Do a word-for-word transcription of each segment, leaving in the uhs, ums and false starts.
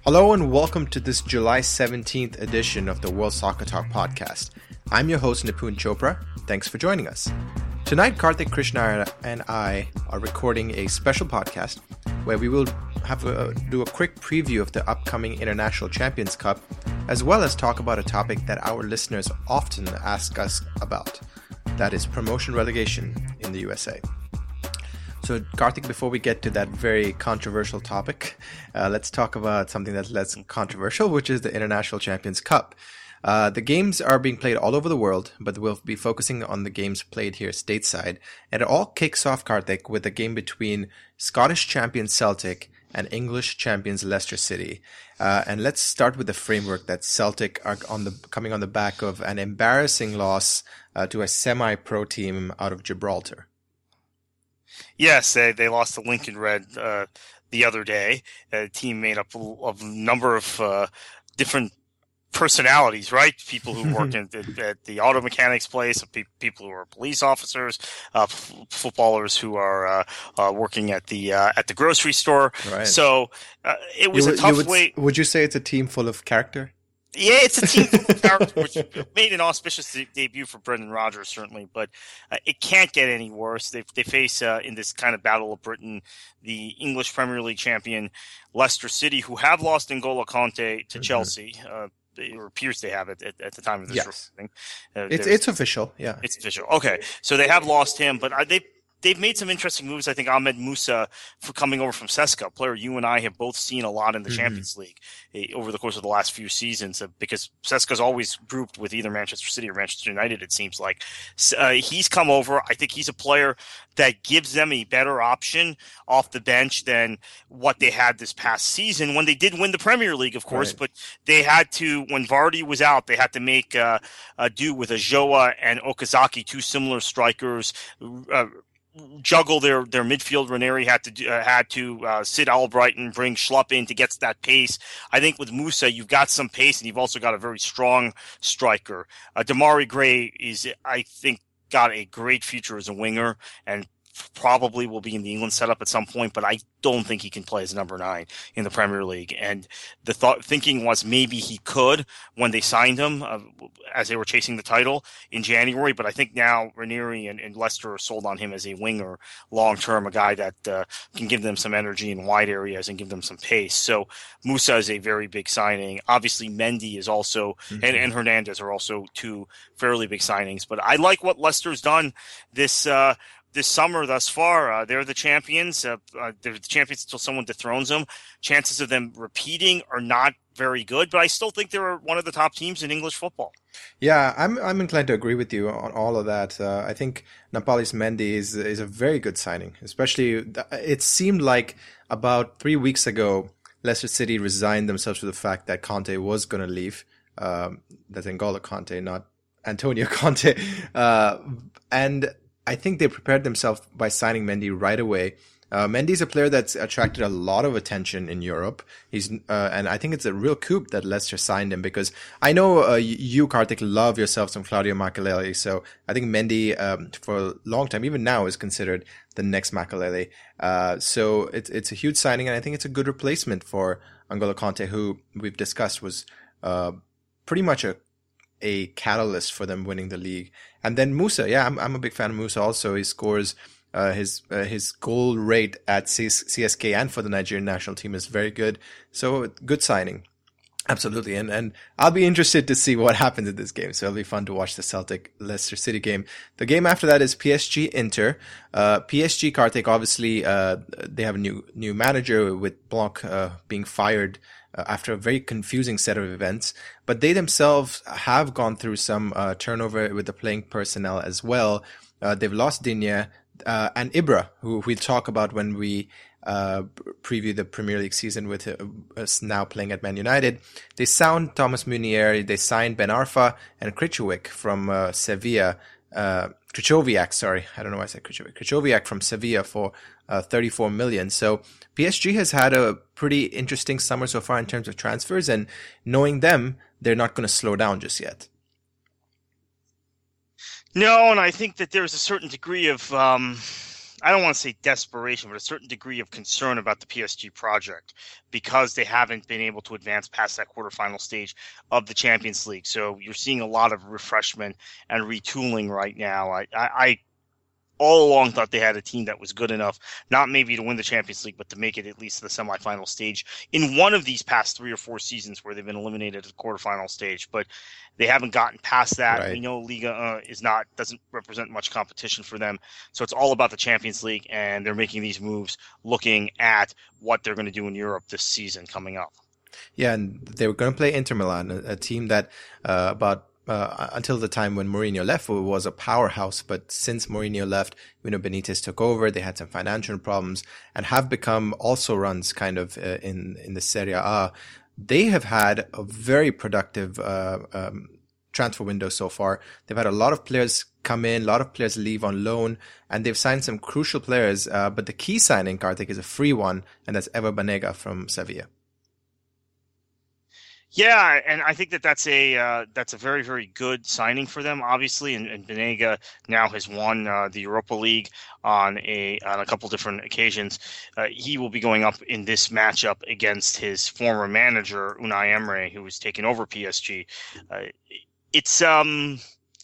Hello and welcome to this July seventeenth edition of the World Soccer Talk podcast. I'm your host Nipun Chopra. Thanks for joining us. Tonight, Karthik Krishna and I are recording a special podcast where we will have a, do a quick preview of the upcoming International Champions Cup, as well as talk about a topic that our listeners often ask us about. That is promotion relegation in the U S A. So, Karthik, before we get to that very controversial topic, uh, let's talk about something that's less controversial, which is the International Champions Cup. Uh, the games are being played all over the world, but we'll be focusing on the games played here stateside. And it all kicks off, Karthik, with a game between Scottish champions Celtic and English champions Leicester City. Uh, and let's start with the framework that Celtic are on the coming on the back of an embarrassing loss uh, to a semi-pro team out of Gibraltar. Yes, they, they lost to Lincoln Red uh, the other day, a team made up of a number of uh, different personalities, right? People who work at, at the auto mechanics place, pe- people who are police officers, uh, f- footballers who are uh, uh, working at the uh, at the grocery store. Right. So uh, it was you, a tough would, way. Would you say it's a team full of character? Yeah, it's a team full of character, which made an auspicious de- debut for Brendan Rodgers, certainly, but uh, it can't get any worse. They they face, uh, in this kind of battle of Britain, the English Premier League champion Leicester City, who have lost N'Golo Kante to mm-hmm. Chelsea. Uh, it appears they have it at, at the time of this yes. recording. Uh, it's it's official, yeah. It's official. Okay, so they have lost him, but are they... They've made some interesting moves. I think Ahmed Musa, for coming over from C S K A, a player you and I have both seen a lot in the mm-hmm. Champions League uh, over the course of the last few seasons, uh, because C S K A is always grouped with either Manchester City or Manchester United, it seems like. Uh, he's come over. I think he's a player that gives them a better option off the bench than what they had this past season when they did win the Premier League, of course. Right. But they had to, when Vardy was out, they had to make uh, a do with Ajoa and Okazaki, two similar strikers, uh, juggle their, their midfield. Ranieri had to uh, had to uh, sit Albright and bring Schlupp in to get to that pace. I think with Musa, you've got some pace, and you've also got a very strong striker. Uh, Damari Gray is, I think, got a great future as a winger, and probably will be in the England setup at some point, but I don't think he can play as number nine in the Premier League. And the thought thinking was maybe he could when they signed him uh, as they were chasing the title in January. But I think now Ranieri and, and Leicester are sold on him as a winger long term, a guy that uh, can give them some energy in wide areas and give them some pace. So Musa is a very big signing. Obviously, Mendy is also, mm-hmm. and, and Hernandez are also two fairly big signings. But I like what Leicester's done this uh This summer thus far. Uh, they're the champions. Uh, uh, they're the champions until someone dethrones them. Chances of them repeating are not very good, but I still think they're one of the top teams in English football. Yeah, I'm I'm inclined to agree with you on all of that. Uh, I think Nampalys Mendy is is a very good signing. Especially, it seemed like about three weeks ago, Leicester City resigned themselves to the fact that Conte was going to leave. Um, that's N'Golo Kante, not Antonio Conte, uh, and I think they prepared themselves by signing Mendy right away. Uh, Mendy's a player that's attracted a lot of attention in Europe. He's, uh, and I think it's a real coup that Leicester signed him, because I know uh, you, Karthik, love yourself some Claudio Makelele. So I think Mendy, um, for a long time, even now, is considered the next Makelele. Uh, so it's it's a huge signing, and I think it's a good replacement for N'Golo Kante, who we've discussed was uh, pretty much a a catalyst for them winning the league. And then Musa, yeah, I'm I'm a big fan of Musa also. He scores uh, his uh, his goal rate at C S K A and for the Nigerian national team is very good. So good signing. Absolutely. And and I'll be interested to see what happens in this game. So it'll be fun to watch the Celtic Leicester City game. The game after that is P S G Inter. Uh, P S G, Karthik, obviously, uh, they have a new new manager with Blanc uh, being fired Uh, after a very confusing set of events, but they themselves have gone through some uh, turnover with the playing personnel as well. Uh, they've lost Digne uh, and Ibra, who we'll talk about when we uh, preview the Premier League season with uh, us now playing at Man United. They signed Thomas Munier, they signed Ben Arfa and Krichoviak from uh, Sevilla. Uh, Krychowiak, sorry, I don't know why I said Krychowiak. Krychowiak from Sevilla for uh, thirty-four million. So P S G has had a pretty interesting summer so far in terms of transfers, and knowing them, they're not going to slow down just yet. No, and I think that there's a certain degree of um, I don't want to say desperation, but a certain degree of concern about the P S G project because they haven't been able to advance past that quarterfinal stage of the Champions League. So you're seeing a lot of refreshment and retooling right now. I, I, I all along thought they had a team that was good enough, not maybe to win the Champions League, but to make it at least to the semifinal stage in one of these past three or four seasons where they've been eliminated at the quarterfinal stage. But they haven't gotten past that. Right. We know Liga uh, is not doesn't represent much competition for them, so it's all about the Champions League, and they're making these moves looking at what they're going to do in Europe this season coming up. Yeah, and they were going to play Inter Milan, a, a team that uh, about. Uh, until the time when Mourinho left, it was a powerhouse. But since Mourinho left, you know, Benitez took over. They had some financial problems and have become also runs kind of uh, in in the Serie A. They have had a very productive uh, um, transfer window so far. They've had a lot of players come in, a lot of players leave on loan, and they've signed some crucial players. Uh, but the key signing, Kartik, is a free one, and that's Ever Banega from Sevilla. Yeah, and I think that that's a uh, that's a very, very good signing for them, obviously. And, and Banega now has won uh, the Europa League on a on a couple different occasions. Uh, he will be going up in this matchup against his former manager Unai Emery, who was taking over P S G. Uh, it's um.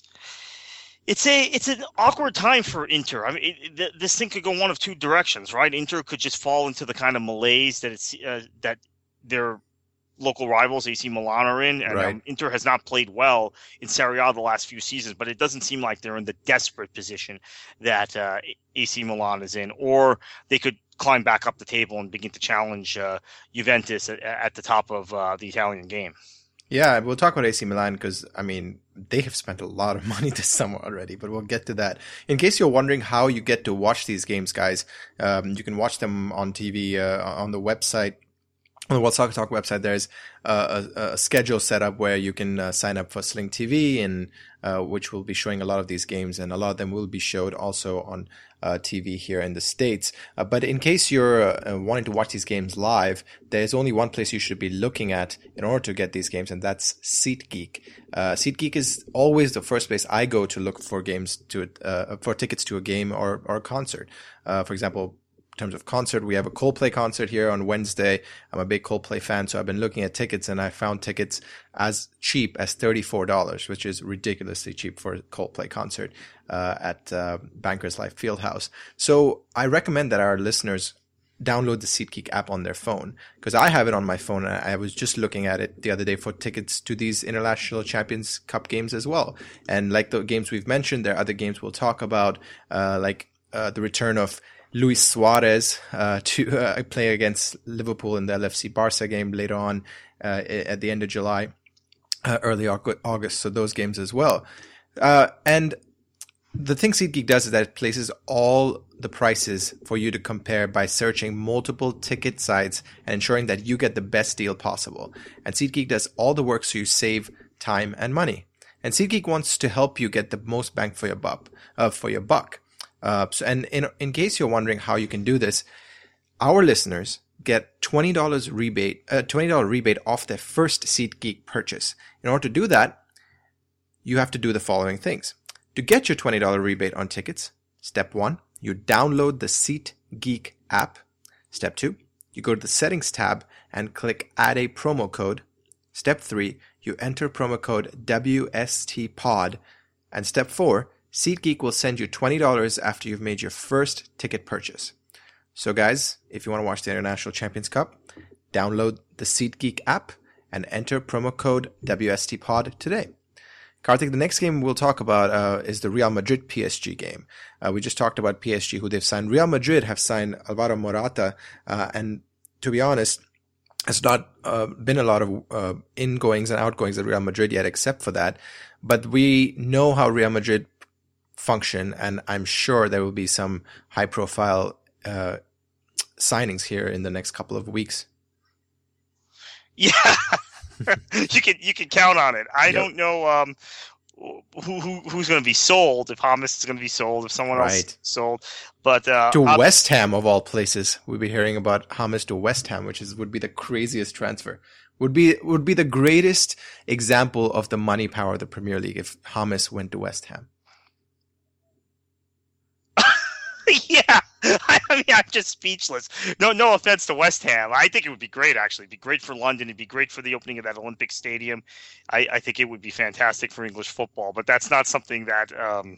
It's a it's an awkward time for Inter. I mean, it, it, this thing could go one of two directions, right? Inter could just fall into the kind of malaise that it's uh, that they're local rivals A C Milan are in, and right. um, Inter has not played well in Serie A the last few seasons, but it doesn't seem like they're in the desperate position that uh, A C Milan is in, or they could climb back up the table and begin to challenge uh, Juventus at, at the top of uh, the Italian game. Yeah, we'll talk about A C Milan because, I mean, they have spent a lot of money this summer already, but we'll get to that. In case you're wondering how you get to watch these games, guys, um, you can watch them on T V, uh, on the website. On the World Soccer Talk website, there's uh, a, a schedule set up where you can uh, sign up for Sling T V, and uh, which will be showing a lot of these games, and a lot of them will be showed also on uh, T V here in the States. Uh, but in case you're uh, wanting to watch these games live, there's only one place you should be looking at in order to get these games, and that's SeatGeek. Uh, SeatGeek is always the first place I go to look for games to uh, for tickets to a game or or a concert. Uh, for example, in terms of concert, we have a Coldplay concert here on Wednesday. I'm a big Coldplay fan, so I've been looking at tickets, and I found tickets as cheap as thirty-four dollars, which is ridiculously cheap for a Coldplay concert uh, at uh, Bankers Life Fieldhouse. So I recommend that our listeners download the SeatGeek app on their phone, because I have it on my phone, and I was just looking at it the other day for tickets to these International Champions Cup games as well. And like the games we've mentioned, there are other games we'll talk about, uh, like uh, the return of Luis Suarez uh, to uh, play against Liverpool in the L F C Barca game later on uh, at the end of July, uh, early August. So those games as well. Uh, and the thing SeatGeek does is that it places all the prices for you to compare by searching multiple ticket sites and ensuring that you get the best deal possible. And SeatGeek does all the work so you save time and money. And SeatGeek wants to help you get the most bang for your buck. Uh, for your buck. Uh, so, and in, in case you're wondering how you can do this, our listeners get twenty dollars rebate, uh, twenty dollars rebate off their first SeatGeek purchase. In order to do that, you have to do the following things. To get your twenty dollars rebate on tickets, step one, you download the SeatGeek app. Step two, you go to the settings tab and click add a promo code. Step three, you enter promo code W S T pod. And step four, SeatGeek will send you twenty dollars after you've made your first ticket purchase. So guys, if you want to watch the International Champions Cup, download the SeatGeek app and enter promo code W S T pod today. Kartik, the next game we'll talk about uh, is the Real Madrid P S G game. Uh, we just talked about P S G, who they've signed. Real Madrid have signed Alvaro Morata, uh, and to be honest, there's not uh, been a lot of uh, ingoings and outgoings at Real Madrid yet, except for that. But we know how Real Madrid function, and I'm sure there will be some high-profile uh, signings here in the next couple of weeks. Yeah, you can you can count on it. I yep. don't know um, who, who who's going to be sold. If James is going to be sold, if someone right. else is sold, but uh, to West Ham of all places, we'll be hearing about James to West Ham, which is would be the craziest transfer. Would be would be the greatest example of the money power of the Premier League if James went to West Ham. Yeah, I mean, I'm just speechless. No, no offense to West Ham. I think it would be great. Actually, it'd be great for London. It'd be great for the opening of that Olympic Stadium. I, I think it would be fantastic for English football. But that's not something that um,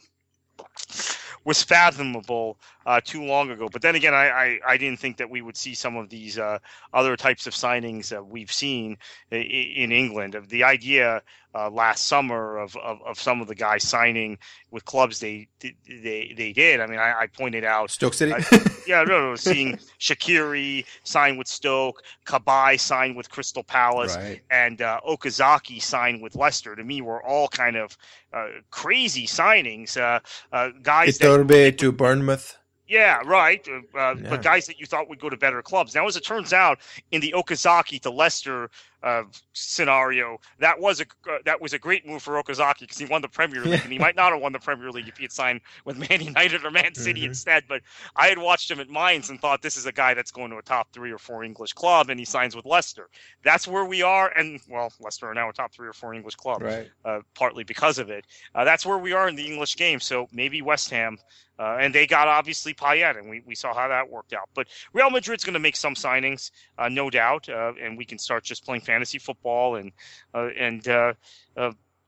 was fathomable uh, too long ago. But then again, I, I, I didn't think that we would see some of these uh, other types of signings that we've seen in, in England. The idea uh, last summer of, of, of some of the guys signing with clubs they they they did. I mean, I, I pointed out Stoke City. Uh, yeah, no, no, seeing Shaqiri sign with Stoke, Kabay sign with Crystal Palace, Right. and uh, Okazaki sign with Leicester. To me, were all kind of uh, crazy signings. Uh, uh, guys that Iturbe to Bournemouth. yeah, right. Uh, uh, Yeah. But guys that you thought would go to better clubs. Now, as it turns out, in the Okazaki to Leicester uh, scenario, that was a uh, that was a great move for Okazaki because he won the Premier League, and he might not have won the Premier League if he had signed with Man United or Man City Mhm. instead. But I had watched him at Mainz and thought this is a guy that's going to a top three or four English club, and he signs with Leicester. That's where we are, and well, Leicester are now a top three or four English club, Right. uh, partly because of it. Uh, that's where we are in the English game. So maybe West Ham. Uh, and they got obviously Payet, and we, we saw how that worked out. But Real Madrid's going to make some signings, uh, no doubt, uh, and we can start just playing fantasy football and uh, and uh, uh,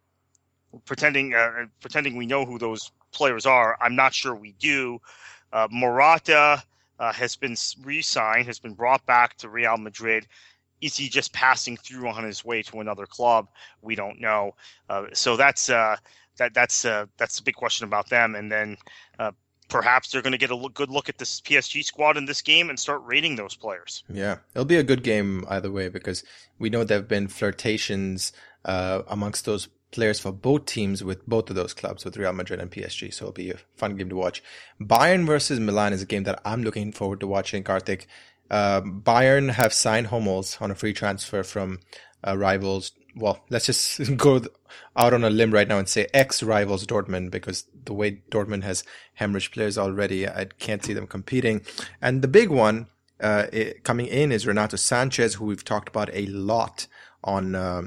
pretending uh, pretending we know who those players are. I'm not sure we do. Uh, Morata uh, has been re-signed, has been brought back to Real Madrid. Is he just passing through on his way to another club? We don't know. Uh, so that's. Uh, That that's uh, that's a big question about them, and then uh, perhaps they're going to get a look, good look at this P S G squad in this game and start rating those players. Yeah, it'll be a good game either way because we know there have been flirtations uh, amongst those players for both teams with both of those clubs, with Real Madrid and P S G. So it'll be a fun game to watch. Bayern versus Milan is a game that I'm looking forward to watching, Karthik. Uh, Bayern have signed Hummels on a free transfer from uh, rivals. Well, let's just go out on a limb right now and say ex-rivals Dortmund, because the way Dortmund has hemorrhaged players already, I can't see them competing. And the big one uh, it, coming in is Renato Sanchez, who we've talked about a lot on uh,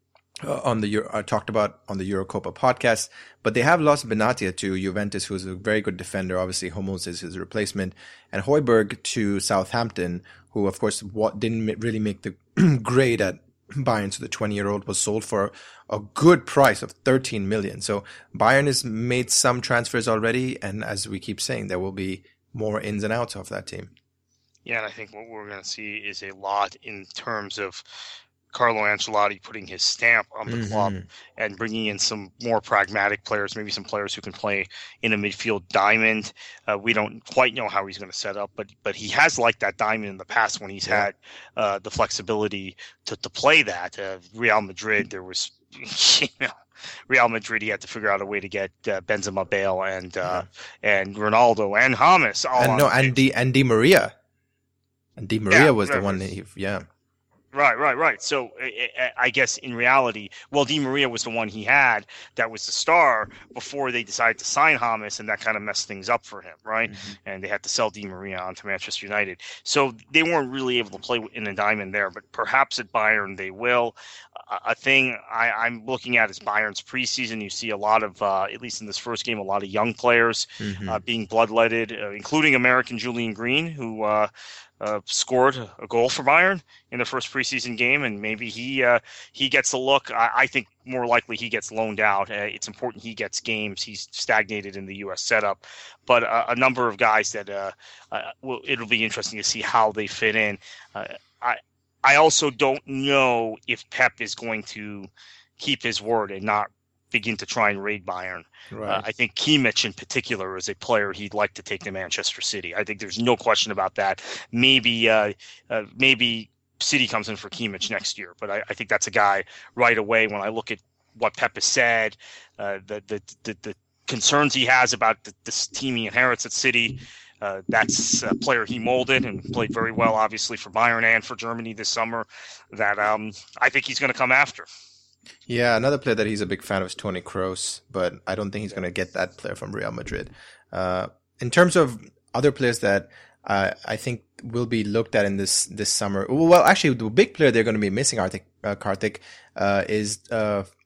on the uh, talked about on the Eurocopa podcast. But they have lost Benatia to Juventus, who's a very good defender. Obviously, Hummels is his replacement, and Højbjerg to Southampton, who of course what didn't really make the grade at Bayern. So the twenty-year-old was sold for a good price of thirteen million. So Bayern has made some transfers already, and as we keep saying, there will be more ins and outs of that team. Yeah, and I think what we're going to see is a lot in terms of Carlo Ancelotti putting his stamp on the Mhm. club and bringing in some more pragmatic players, maybe some players who can play in a midfield diamond. Uh, we don't quite know how he's going to set up, but but he has liked that diamond in the past when he's Yeah. had uh, the flexibility to, to play that. Uh, Real Madrid, there was, you know, Real Madrid, he had to figure out a way to get uh, Benzema, Bale, and uh, and Ronaldo and James. All And on no, the and Di, and Di Maria. And Di Maria Yeah, was the right, one right. that he, yeah. Right, right, right. So I, I- I guess in reality, well, Di Maria was the one he had that was the star before they decided to sign James, and that kind of messed things up for him, right? Mhm. And they had to sell Di Maria on to Manchester United. So they weren't really able to play in a diamond there, but perhaps at Bayern they will. A, a thing I, I'm looking at is Bayern's preseason. You see a lot of, uh, at least in this first game, a lot of young players Mhm. uh, being bloodletted, uh, including American Julian Green, who uh, uh, scored a goal for Bayern in the first preseason game, and maybe he uh, he gets a look. I, I think more likely he gets loaned out. Uh, it's important he gets games. He's stagnated in the U S setup, but uh, a number of guys that uh, uh, will, it'll be interesting to see how they fit in. Uh, I I also don't know if Pep is going to keep his word and not begin to try and raid Bayern. Right. Uh, I think Kimmich in particular is a player he'd like to take to Manchester City. I think there's no question about that. Maybe uh, uh, maybe City comes in for Kimmich next year, but I, I think that's a guy right away. When I look at what Pep has said, uh, the, the the the concerns he has about the, this team he inherits at City, uh, that's a player he molded and played very well, obviously for Bayern and for Germany this summer. That um, I think he's going to come after. Yeah, another player that he's a big fan of is Toni Kroos, but I don't think he's going to get that player from Real Madrid. Uh, in terms of other players that uh, I think will be looked at in this this summer, well, actually, the big player they're going to be missing, Arthik, uh, Karthik, uh, is uh,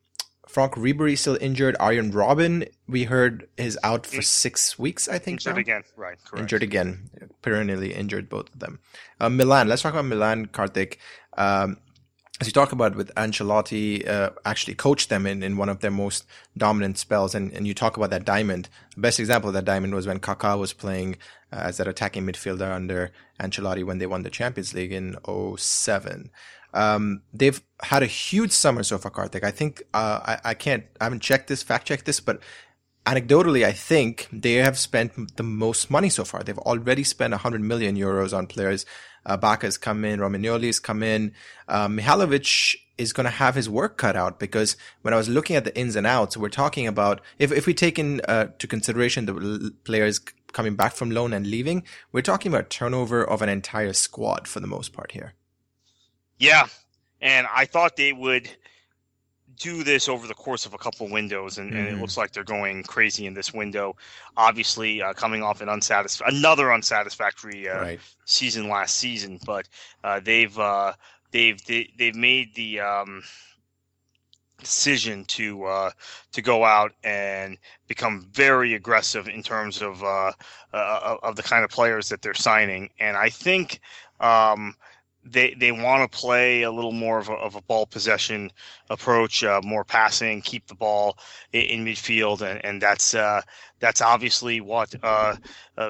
Franck Ribéry still injured. Arjen Robben, we heard, is out for six weeks, I think. Injured now. again, right, correct. Injured again, perennially injured, both of them. Uh, Milan, let's talk about Milan, Karthik. Um, as you talk about with Ancelotti, uh, actually coached them in, in one of their most dominant spells, and, and you talk about that diamond. The best example of that diamond was when Kaká was playing uh, as that attacking midfielder under Ancelotti when they won the Champions League in oh seven. Um, they've had a huge summer so far, Karthik. I think, uh, I, I can't, I haven't checked this, fact checked this, but anecdotally, I think they have spent the most money so far. They've already spent one hundred million euros on players. Uh, Baka's come in, Romagnoli's come in. Uh, Mihajlovic is going to have his work cut out, because when I was looking at the ins and outs, we're talking about, if, if we take in uh, to consideration the l- players coming back from loan and leaving, we're talking about turnover of an entire squad for the most part here. Yeah, and I thought they would do this over the course of a couple of windows, and, mm-hmm. and it looks like they're going crazy in this window. Obviously, uh, coming off an unsatisf- another unsatisfactory uh, right. season last season, but uh, they've uh, they've they, they've made the um, decision to uh, to go out and become very aggressive in terms of uh, uh, of the kind of players that they're signing, and I think. Um, They they want to play a little more of a, of a ball possession approach, uh, more passing, keep the ball in, in midfield, and and that's uh, that's obviously what uh, uh,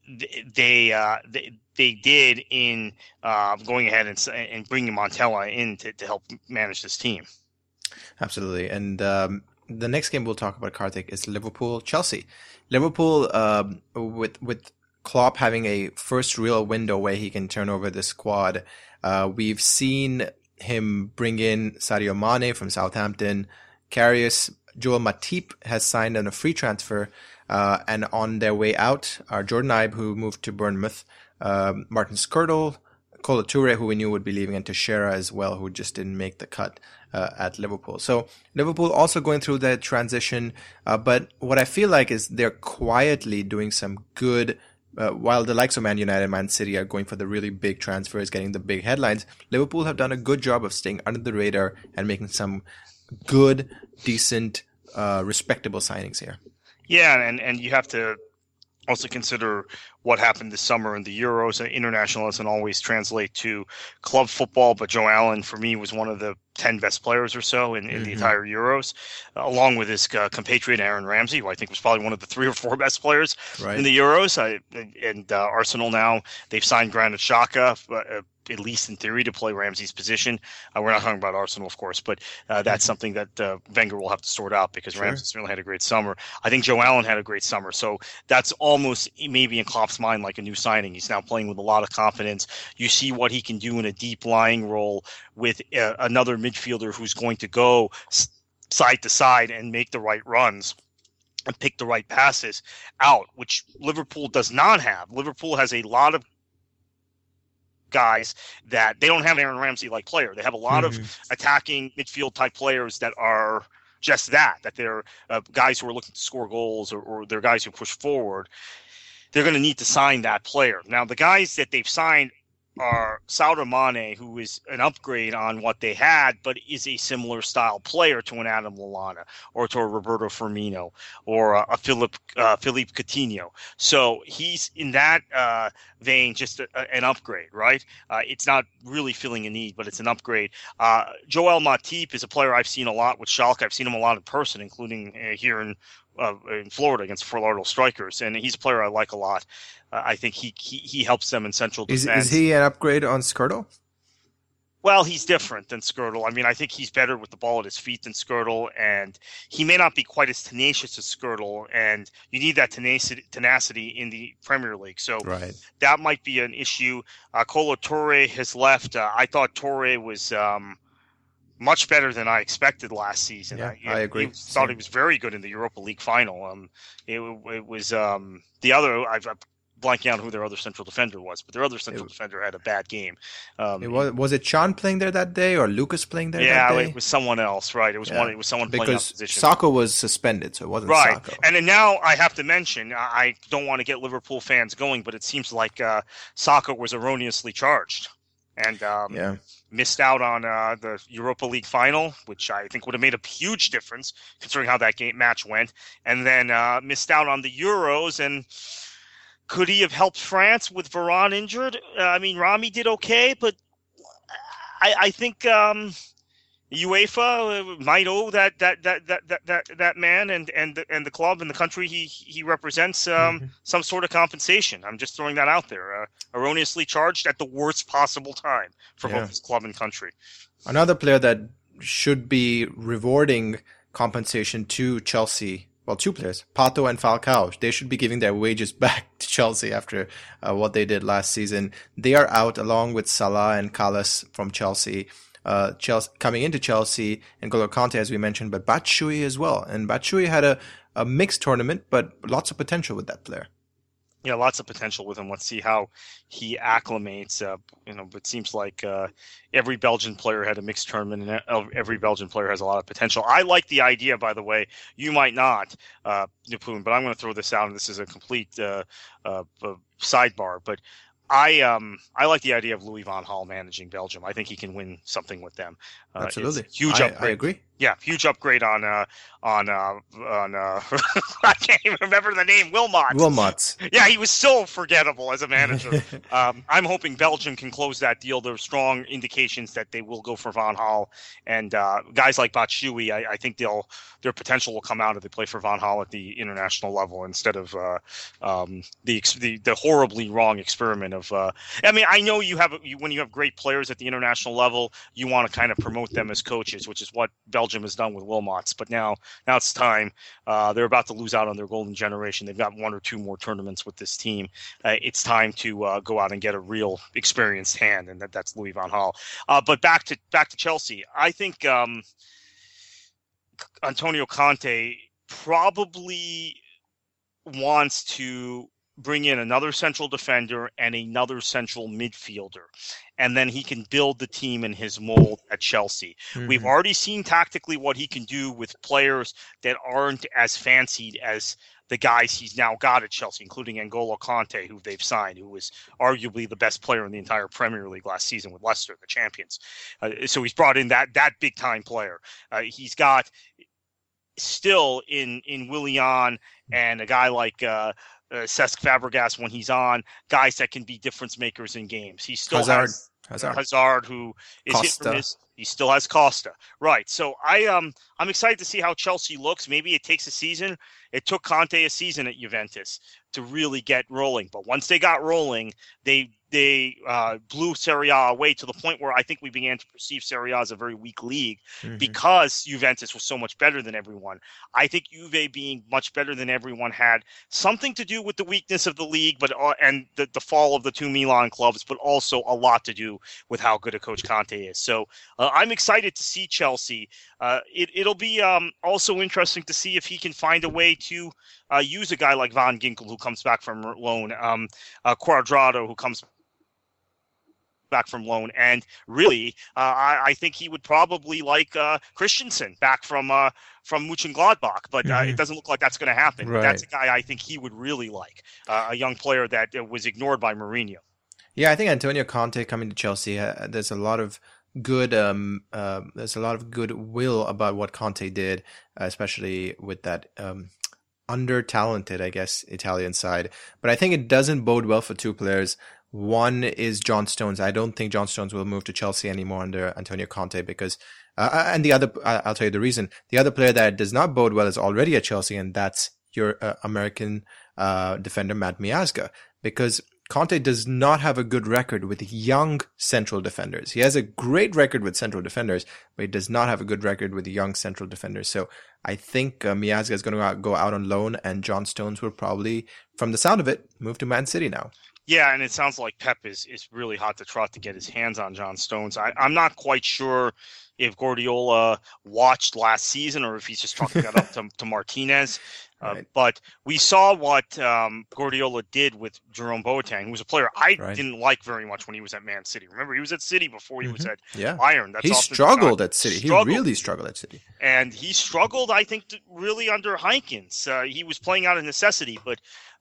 they, uh, they they did in uh, going ahead and and bringing Montella in to, to help manage this team. Absolutely, and um, the next game we'll talk about, Karthik, is Liverpool Chelsea. Liverpool um, with with. Klopp having a first real window where he can turn over the squad. Uh, we've seen him bring in Sadio Mane from Southampton. Karius, Joel Matip has signed on a free transfer. Uh, and on their way out are Jordan Ibe, who moved to Bournemouth, uh, Martin Skrtel, Kolo Touré, who we knew would be leaving, and Teixeira as well, who just didn't make the cut uh, at Liverpool. So Liverpool also going through that transition. Uh, but what I feel like is they're quietly doing some good Uh, while the likes of Man United and Man City are going for the really big transfers, getting the big headlines, Liverpool have done a good job of staying under the radar and making some good, decent, uh, respectable signings here. Yeah, and, and you have to also consider what happened this summer in the Euros. International doesn't always translate to club football, but Joe Allen, for me, was one of the ten best players or so in, in mm-hmm. the entire Euros, uh, along with his uh, compatriot Aaron Ramsey, who I think was probably one of the three or four best players right. in the Euros. I, and uh, Arsenal now, they've signed Granit Xhaka, uh, at least in theory, to play Ramsey's position. Uh, we're not talking about Arsenal, of course, but uh, that's mm-hmm. something that uh, Wenger will have to sort out, because sure. Ramsey certainly had a great summer. I think Joe Allen had a great summer, so that's almost maybe in Klopp's mind like a new signing. He's now playing with a lot of confidence. You see what he can do in a deep lying role with uh, another midfielder who's going to go s- side to side and make the right runs and pick the right passes out, which Liverpool does not have. Liverpool has a lot of guys that they don't have Aaron Ramsey like player. They have a lot mm-hmm. of attacking midfield type players that are just that, that they're uh, guys who are looking to score goals, or, or they're guys who push forward. They're going to need to sign that player. Now, the guys that they've signed are Sadio Mane, who is an upgrade on what they had, but is a similar style player to an Adam Lallana or to a Roberto Firmino or a, a Philip, uh, Philippe Coutinho. So he's in that uh, vein, just a, a, an upgrade, right? Uh, it's not really filling a need, but it's an upgrade. Uh, Joel Matip is a player I've seen a lot with Schalke. I've seen him a lot in person, including uh, here in Uh, in Florida against Fort Lauderdale Strikers, and he's a player I like a lot. Uh, I think he, he he helps them in central defense. Is, is he an upgrade on Skrtel? Well, he's different than Skrtel. I mean, I think he's better with the ball at his feet than Skrtel, and he may not be quite as tenacious as Skrtel, and you need that tenacity, tenacity in the Premier League. So right. that might be an issue. Uh, Kolo Touré has left. Uh, I thought Touré was um, much better than I expected last season. Yeah, I, I agree. I thought he was very good in the Europa League final. Um, it, it was um, the other. I've, I'm blanking out who their other central defender was, but their other central it, defender had a bad game. Um, it was was it Chan playing there that day or Lucas playing there? Yeah, that day? it was someone else. Right, it was yeah. one. It was someone because playing that position. Sakho was suspended, so it wasn't right. Sakho. And then now I have to mention, I don't want to get Liverpool fans going, but it seems like uh, Sakho was erroneously charged. and um, Yeah. missed out on uh, the Europa League final, which I think would have made a huge difference considering how that game match went, and then uh, missed out on the Euros. And could he have helped France with Varane injured? Uh, I mean, Rami did okay, but I, I think um, UEFA might owe that that that that that that, that man and and the, and the club and the country he he represents um, mm-hmm. some sort of compensation. I'm just throwing that out there. Uh, erroneously charged at the worst possible time for yeah. both his club and country. Another player that should be rewarding compensation to Chelsea. Well, two players, Pato and Falcao. They should be giving their wages back to Chelsea after uh, what they did last season. They are out along with Salah and Callas from Chelsea. Uh, Chelsea coming into Chelsea, and N'Golo Kante, as we mentioned, but Batshuayi as well. And Batshuayi had a, a mixed tournament, but lots of potential with that player. Yeah, lots of potential with him. Let's see how he acclimates. Uh, you know, it seems like uh, every Belgian player had a mixed tournament, and every Belgian player has a lot of potential. I like the idea, by the way. You might not, uh, Nipun, but I'm going to throw this out, and this is a complete uh, uh, sidebar. But I um I like the idea of Louis van Gaal managing Belgium. I think he can win something with them. Uh, Absolutely, huge I, upgrade. I agree. Yeah, huge upgrade on uh on uh on uh I can't even remember the name. Wilmot. Wilmot. Yeah, he was so forgettable as a manager. um, I'm hoping Belgium can close that deal. There's strong indications that they will go for Van Gaal, and uh, guys like Batshuayi, I, I think they'll their potential will come out if they play for Van Gaal at the international level instead of uh, um, the, the the horribly wrong experiment of. Uh, I mean, I know you have you, when you have great players at the international level, you want to kind of promote them as coaches, which is what Belgium has done with Wilmots. But now, now it's time. Uh, they're about to lose out on their golden generation. They've got one or two more tournaments with this team. Uh, it's time to uh, go out and get a real experienced hand, and that, that's Louis van Gaal. Uh, but back to back to Chelsea. I think um, Antonio Conte probably wants to bring in another central defender and another central midfielder, and then he can build the team in his mold at Chelsea. Mm-hmm. We've already seen tactically what he can do with players that aren't as fancied as the guys he's now got at Chelsea, including N'Golo Kante, who they've signed, who was arguably the best player in the entire Premier League last season with Leicester, the champions. Uh, so he's brought in that that big-time player. Uh, he's got still in, in Willian and a guy like uh, – Uh, Cesc Fabregas when he's on, guys that can be difference makers in games. He still Hazard. has Hazard. Hazard, who is Costa. hit or miss. He still has Costa, right? So I um I'm excited to see how Chelsea looks. Maybe it takes a season. It took Conte a season at Juventus to really get rolling, but once they got rolling, they they uh, blew Serie A away to the point where I think we began to perceive Serie A as a very weak league mm-hmm. because Juventus was so much better than everyone. I think Juve being much better than everyone had something to do with the weakness of the league, but uh, and the, the fall of the two Milan clubs, but also a lot to do with how good a coach Conte is. So uh, I'm excited to see Chelsea. Uh, it, it'll be um, also interesting to see if he can find a way to uh, use a guy like Van Ginkel, who comes back from loan, um, uh, Cuadrado, who comes back from loan, and really, uh, I, I think he would probably like uh, Christensen back from uh, from Mönchengladbach, but uh, mm-hmm. it doesn't look like that's going to happen. Right. That's a guy I think he would really like, uh, a young player that uh, was ignored by Mourinho. Yeah, I think Antonio Conte coming to Chelsea, uh, there's a lot of good um uh, there's a lot of goodwill about what Conte did, uh, especially with that um under talented, I guess, Italian side. But I think it doesn't bode well for two players. One is John Stones. I don't think John Stones will move to Chelsea anymore under Antonio Conte because, uh, and the other, I'll tell you the reason. The other player that does not bode well is already at Chelsea, and that's your uh, American uh, defender Matt Miazga, because Conte does not have a good record with young central defenders. He has a great record with central defenders, but he does not have a good record with young central defenders. So I think uh, Miazga is going to go out on loan, and John Stones will probably, from the sound of it, move to Man City now. Yeah, and it sounds like Pep is, is really hot to trot to get his hands on John Stones. I, I'm not quite sure if Guardiola watched last season or if he's just talking that up to, to Martinez. Uh, right. But we saw what um, Guardiola did with Jerome Boateng, who was a player I right. didn't like very much when he was at Man City. Remember, he was at City before he mm-hmm. was at yeah. Bayern. That's he struggled at City. Struggled. He really struggled at City. And he struggled, I think, to really under Heinkens. Uh, he was playing out of necessity, but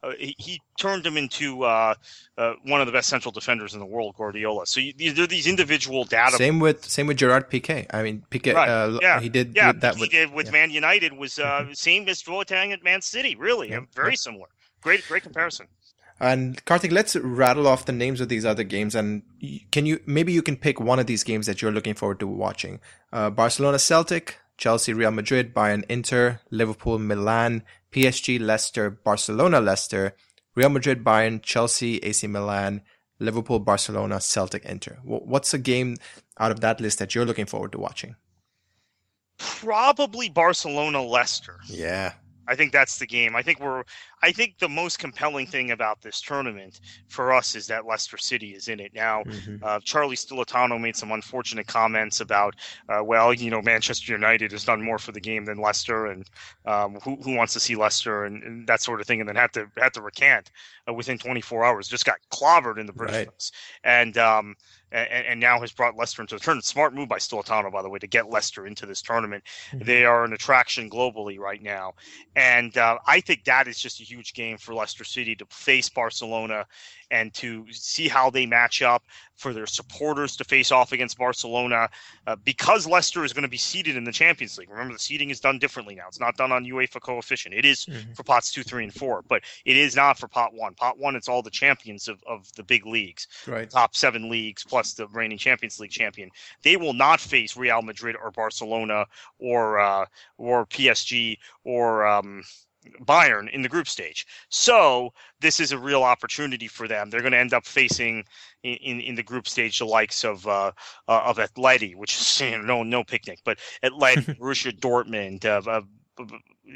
uh, he, he turned him into uh, uh, one of the best central defenders in the world, Guardiola. So you, there are these individual data. Same with same with Gerard Piqué. I mean, Piqué, right. uh, yeah. he did yeah, that he with, did with yeah. Man United was uh, mm-hmm. same as Boateng at Man City. Really, yeah. very yeah. similar. Great, great comparison. And Karthik, let's rattle off the names of these other games, and can you maybe you can pick one of these games that you're looking forward to watching? Uh, Barcelona, Celtic, Chelsea, Real Madrid, Bayern, Inter, Liverpool, Milan, P S G, Leicester, Barcelona, Leicester, Real Madrid, Bayern, Chelsea, A C Milan, Liverpool, Barcelona, Celtic, Inter. What's a game out of that list that you're looking forward to watching? Probably Barcelona, Leicester. Yeah. I think that's the game. I think we're. I think the most compelling thing about this tournament for us is that Leicester City is in it now. Mm-hmm. Uh, Charlie Stilitano made some unfortunate comments about, uh, well, you know, Manchester United has done more for the game than Leicester, and um, who who wants to see Leicester and, and that sort of thing, and then had to had to recant uh, within twenty-four hours. Just got clobbered in the British right. House, and um, and, and now has brought Leicester into the tournament. Smart move by Stilitano, by the way, to get Leicester into this tournament. Mm-hmm. They are an attraction globally right now. And uh, I think that is just a huge game for Leicester City to face Barcelona and to see how they match up, for their supporters to face off against Barcelona, uh, because Leicester is going to be seeded in the Champions League. Remember, the seeding is done differently now. It's not done on UEFA coefficient. It is mm-hmm. for pots two, three, and four, but it is not for pot one. Pot one, it's all the champions of, of the big leagues, right. top seven leagues plus the reigning Champions League champion. They will not face Real Madrid or Barcelona or uh, or P S G or um, Bayern in the group stage. So this is a real opportunity for them. They're going to end up facing in, in, in the group stage the likes of uh, uh, of Atleti, which is, you know, no no picnic, but Atleti, Borussia Dortmund, uh, uh,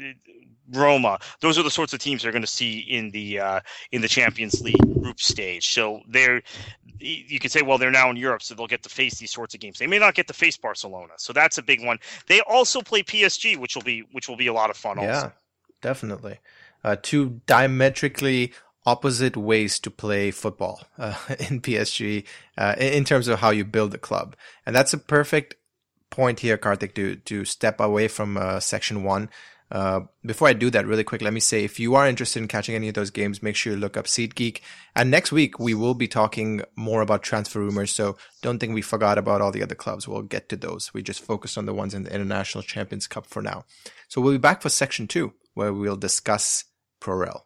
Roma. Those are the sorts of teams they're going to see in the uh, in the Champions League group stage. So they're you could say, well, they're now in Europe, so they'll get to face these sorts of games. They may not get to face Barcelona, so that's a big one. They also play P S G, which will be which will be a lot of fun. Yeah. Also. Definitely. Uh, two diametrically opposite ways to play football uh, in P S G uh, in terms of how you build the club. And that's a perfect point here, Karthik, to, to step away from uh, section one. Uh, before I do that really quick, let me say, if you are interested in catching any of those games, make sure you look up SeatGeek. And next week, we will be talking more about transfer rumors. So don't think we forgot about all the other clubs. We'll get to those. We just focused on the ones in the International Champions Cup for now. So we'll be back for section two, where we'll discuss ProRel.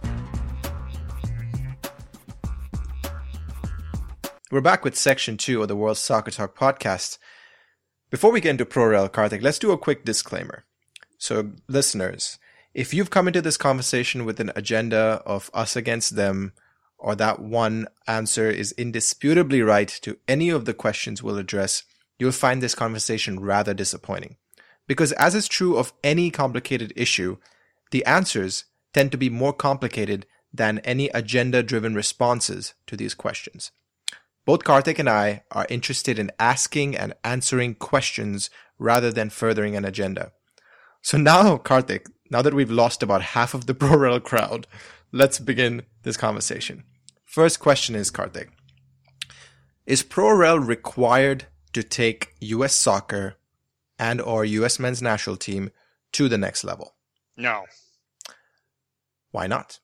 We're back with section two of the World Soccer Talk podcast. Before we get into ProRel, Karthik, let's do a quick disclaimer. So listeners, if you've come into this conversation with an agenda of us against them, or that one answer is indisputably right to any of the questions we'll address, you'll find this conversation rather disappointing. Because as is true of any complicated issue, the answers tend to be more complicated than any agenda-driven responses to these questions. Both Karthik and I are interested in asking and answering questions rather than furthering an agenda. So now, Karthik, now that we've lost about half of the ProRel crowd, let's begin this conversation. First question is, Karthik, is ProRel required to take U S soccer and or U S men's national team to the next level? No. Why not?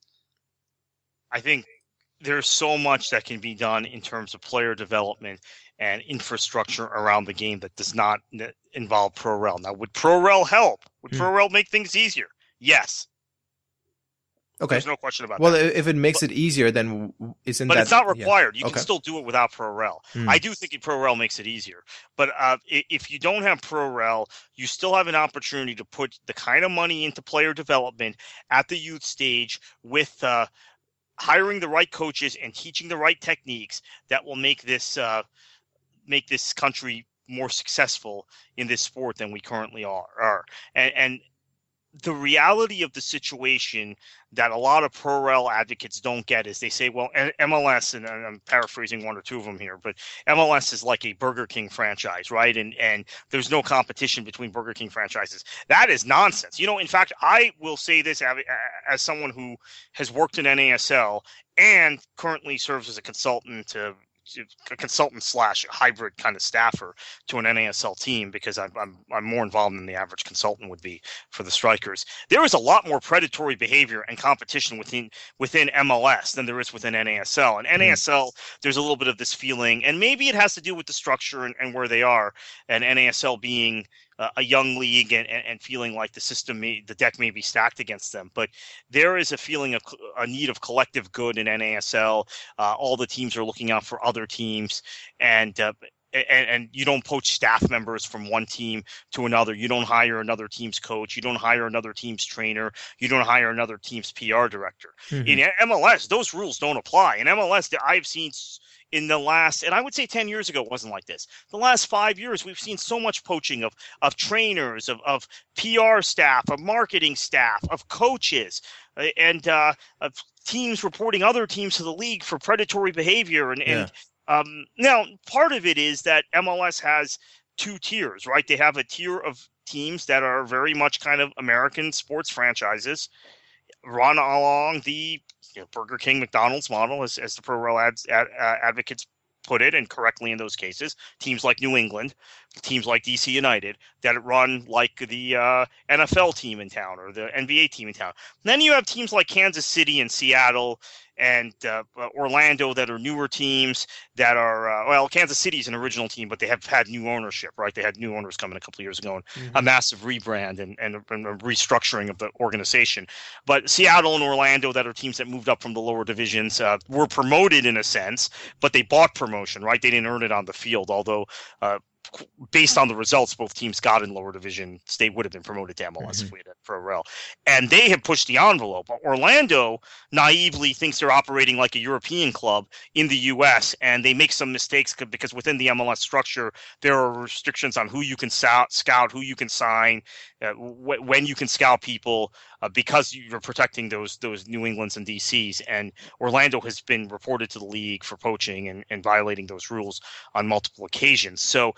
I think there's so much that can be done in terms of player development and infrastructure around the game that does not involve ProRel. Now, would ProRel help? Would mm. ProRel make things easier? Yes. Okay. There's no question about well, that. Well, if it makes but, it easier, then isn't but that... But it's not required. Yeah. You okay. can still do it without ProRel. Mm. I do think ProRel makes it easier. But uh, if you don't have ProRel, you still have an opportunity to put the kind of money into player development at the youth stage with... Uh, hiring the right coaches and teaching the right techniques that will make this uh, make this country more successful in this sport than we currently are. are. And, and the reality of the situation that a lot of ProRel advocates don't get is they say, well, M L S, and I'm paraphrasing one or two of them here, but M L S is like a Burger King franchise, right? And and there's no competition between Burger King franchises. That is nonsense. You know, in fact, I will say this as someone who has worked in N A S L and currently serves as a consultant to a consultant slash hybrid kind of staffer to an N A S L team because I'm, I'm I'm more involved than the average consultant would be for the Strikers. There is a lot more predatory behavior and competition within within M L S than there is within N A S L. And N A S L, there's a little bit of this feeling, and maybe it has to do with the structure and, and where they are, and N A S L being uh, a young league and, and, and feeling like the system, may, the deck may be stacked against them. But there is a feeling of a need of collective good in N A S L. Uh, all the teams are looking out for other teams, and uh, and, and you don't poach staff members from one team to another. You don't hire another team's coach. You don't hire another team's trainer. You don't hire another team's P R director. Mm-hmm. In M L S, those rules don't apply. In M L S, I've seen in the last, and I would say ten years ago, it wasn't like this. The last five years, we've seen so much poaching of of trainers, of, of P R staff, of marketing staff, of coaches, and uh, of teams reporting other teams to the league for predatory behavior. And, yeah. and um, now, part of it is that M L S has two tiers, right? They have a tier of teams that are very much kind of American sports franchises, run along the you know, Burger King, McDonald's model, as, as the pro-rel ads, ad, uh, advocates put it, and correctly in those cases. Teams like New England, teams like D C United, that run like the uh, N F L team in town or the N B A team in town. And then you have teams like Kansas City and Seattle and uh, Orlando that are newer teams that are, uh, well, Kansas City is an original team, but they have had new ownership, right? They had new owners coming a couple of years ago and mm-hmm. a massive rebrand and, and, and a restructuring of the organization. But Seattle and Orlando that are teams that moved up from the lower divisions uh, were promoted in a sense, but they bought promotion, right? They didn't earn it on the field, although uh, based on the results both teams got in lower division, State would have been promoted to M L S mm-hmm. if we had pro-rel. And they have pushed the envelope. Orlando naively thinks they're operating like a European club in the U S, and they make some mistakes because within the M L S structure, there are restrictions on who you can scout, who you can sign, uh, wh- when you can scout people, uh, because you're protecting those those New Englands and D Cs. And Orlando has been reported to the league for poaching and, and violating those rules on multiple occasions. So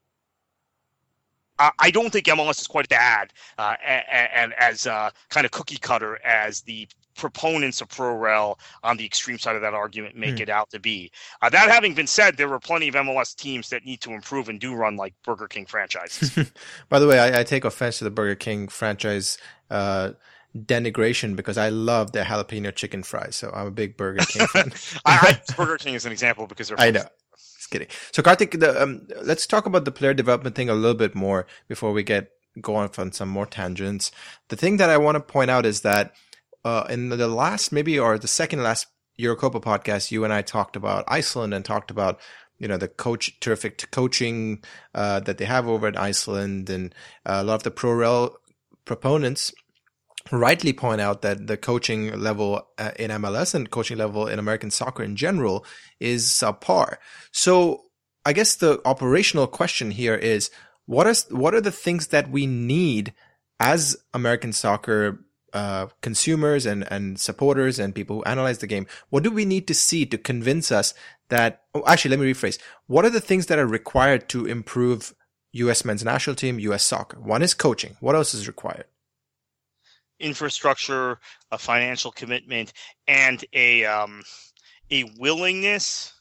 I don't think M L S is quite bad uh, and, and as uh, kind of cookie cutter as the proponents of pro-rel on the extreme side of that argument make mm. it out to be. Uh, that having been said, there were plenty of M L S teams that need to improve and do run like Burger King franchises. By the way, I, I take offense to the Burger King franchise uh, denigration because I love their jalapeno chicken fries. So I'm a big Burger King fan. I, I Burger King is an example because they're. I know. Kidding. So Kartik, the, um, let's talk about the player development thing a little bit more before we get go on on some more tangents. The thing that I want to point out is that uh, in the last maybe or the second last Eurocopa podcast, you and I talked about Iceland and talked about you know the coach terrific coaching uh, that they have over at Iceland, and uh, a lot of the pro-rel proponents rightly point out that the coaching level uh, in M L S and coaching level in American soccer in general is subpar. So I guess the operational question here is, what are, what are the things that we need as American soccer uh, consumers and, and supporters and people who analyze the game? What do we need to see to convince us that, oh, actually, let me rephrase. What are the things that are required to improve U S men's national team, U S soccer? One is coaching. What else is required? Infrastructure, a financial commitment, and a um, a willingness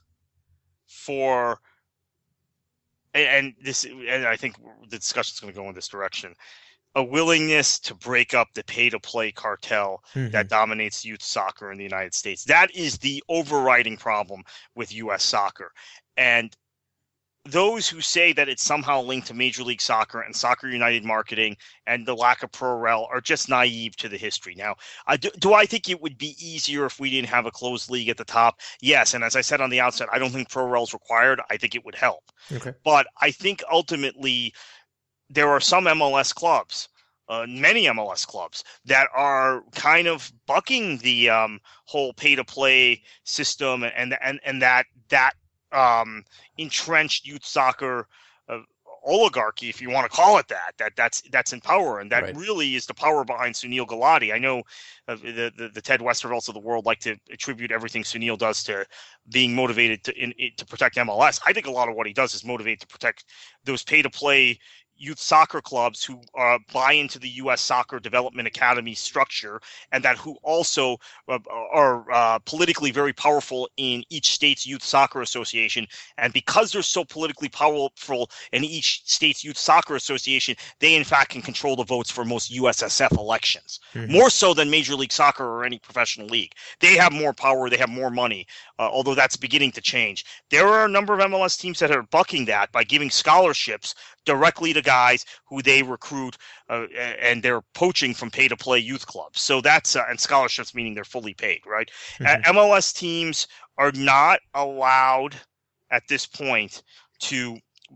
for, and, and this, and I think the discussion is going to go in this direction, a willingness to break up the pay-to-play cartel mm-hmm. that dominates youth soccer in the United States. That is the overriding problem with U S soccer, and those who say that it's somehow linked to Major League Soccer and Soccer United marketing and the lack of pro-rel are just naive to the history. Now, I do, do I think it would be easier if we didn't have a closed league at the top? Yes, and as I said on the outset, I don't think pro-rel is required. I think it would help. Okay. But I think ultimately there are some M L S clubs, uh, many M L S clubs, that are kind of bucking the um, whole pay-to-play system and and and that that um entrenched youth soccer uh, oligarchy, if you want to call it that, that that's that's in power, and that right. really is the power behind Sunil Gulati. I know uh, the, the the Ted Westervelts of the world like to attribute everything Sunil does to being motivated to in, in, to protect M L S. I think a lot of what he does is motivated to protect those pay to play youth soccer clubs who uh, buy into the U S Soccer Development Academy structure, and that who also uh, are uh, politically very powerful in each state's youth soccer association. And because they're so politically powerful in each state's youth soccer association, they in fact can control the votes for most U S S F elections, mm-hmm. more so than Major League Soccer or any professional league. They have more power, they have more money, uh, although that's beginning to change. There are a number of M L S teams that are bucking that by giving scholarships directly to guys who they recruit, uh, and they're poaching from pay-to-play youth clubs. So that's uh, and scholarships meaning they're fully paid, right? Mm-hmm. Uh, M L S teams are not allowed at this point to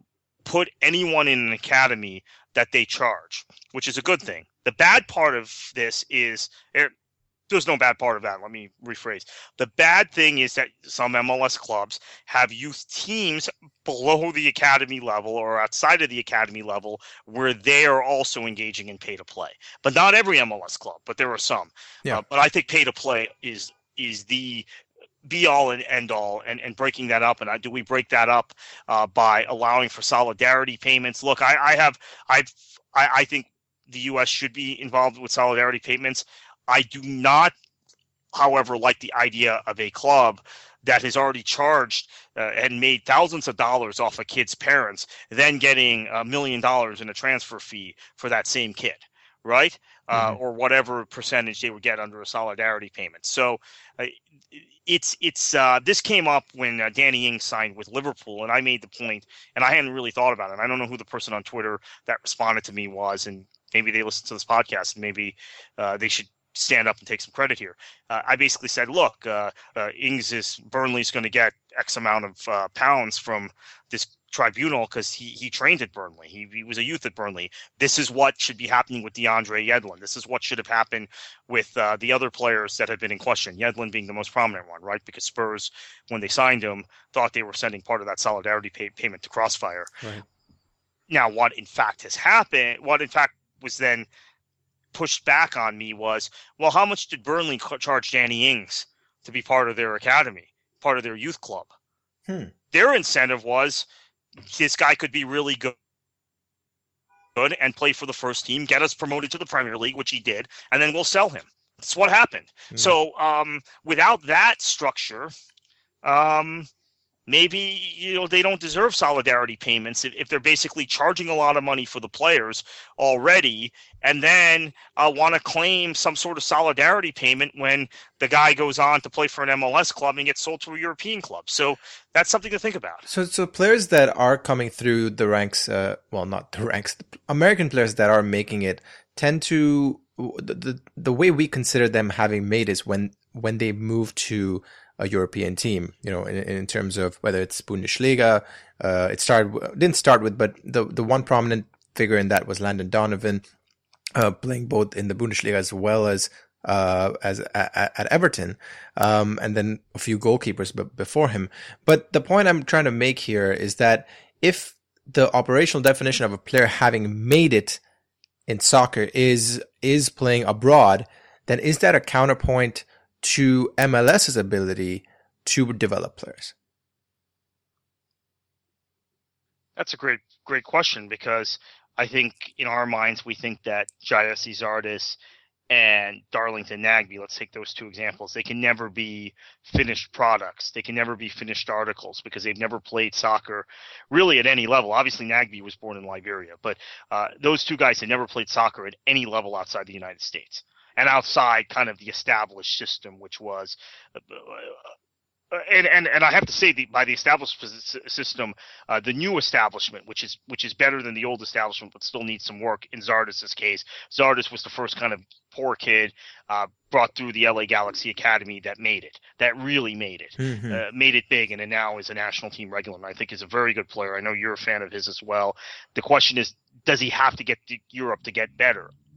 put anyone in an academy that they charge, which is a good thing. The bad part of this is there's no bad part of that. Let me rephrase. The bad thing is that some M L S clubs have youth teams below the academy level or outside of the academy level where they are also engaging in pay to play. But not every M L S club, but there are some. Yeah. Uh, but I think pay to play is is the be all and end all, and, and breaking that up. And I, do we break that up uh, by allowing for solidarity payments? Look, I, I have I've, I I think the U S should be involved with solidarity payments. I do not, however, like the idea of a club that has already charged uh, and made thousands of dollars off a kid's parents, then getting a million dollars in a transfer fee for that same kid, right? Mm-hmm. Uh, or whatever percentage they would get under a solidarity payment. So uh, it's it's uh, this came up when uh, Danny Ings signed with Liverpool, and I made the point, and I hadn't really thought about it. I don't know who the person on Twitter that responded to me was, and maybe they listen to this podcast, and maybe uh, they should stand up and take some credit here. Uh, I basically said, look, uh, uh, Ings is Burnley's going to get X amount of uh, pounds from this tribunal because he he trained at Burnley. He, he was a youth at Burnley. This is what should be happening with DeAndre Yedlin. This is what should have happened with uh, the other players that had been in question, Yedlin being the most prominent one, right? Because Spurs, when they signed him, thought they were sending part of that solidarity pay- payment to Crossfire. Right. Now, what in fact has happened, what in fact was then pushed back on me was, well, how much did Burnley charge Danny Ings to be part of their academy, part of their youth club? Hmm. Their incentive was this guy could be really good good and play for the first team, get us promoted to the Premier League, which he did, and then we'll sell him. That's what happened. Hmm. So um, without that structure, um, maybe, you know, they don't deserve solidarity payments if, if they're basically charging a lot of money for the players already, and then uh, want to claim some sort of solidarity payment when the guy goes on to play for an M L S club and gets sold to a European club. So that's something to think about. So, so players that are coming through the ranks, uh, well, not the ranks, American players that are making it tend to, the, the, the way we consider them having made is when, when they move to a European team, you know, in, in terms of whether it's Bundesliga, uh, it started, didn't start with, but the, the one prominent figure in that was Landon Donovan, uh, playing both in the Bundesliga as well as, uh, as at, at Everton, um, and then a few goalkeepers b- before him. But the point I'm trying to make here is that if the operational definition of a player having made it in soccer is, is playing abroad, then is that a counterpoint to MLS's ability to develop players? That's a great, great question, because I think in our minds, we think that Gyasi Zardes and Darlington Nagbe, let's take those two examples, they can never be finished products. They can never be finished articles because they've never played soccer really at any level. Obviously, Nagbe was born in Liberia, but uh, those two guys had never played soccer at any level outside the United States and outside kind of the established system, which was uh, uh, and, and and I have to say, the, by the established system, uh, the new establishment, which is which is better than the old establishment, but still needs some work. In Zardes' case, Zardes was the first kind of poor kid uh, brought through the L A Galaxy Academy that made it, that really made it, mm-hmm. uh, made it big, and then now is a national team regular. And I think is a very good player. I know you're a fan of his as well. The question is, does he have to get to Europe to get better?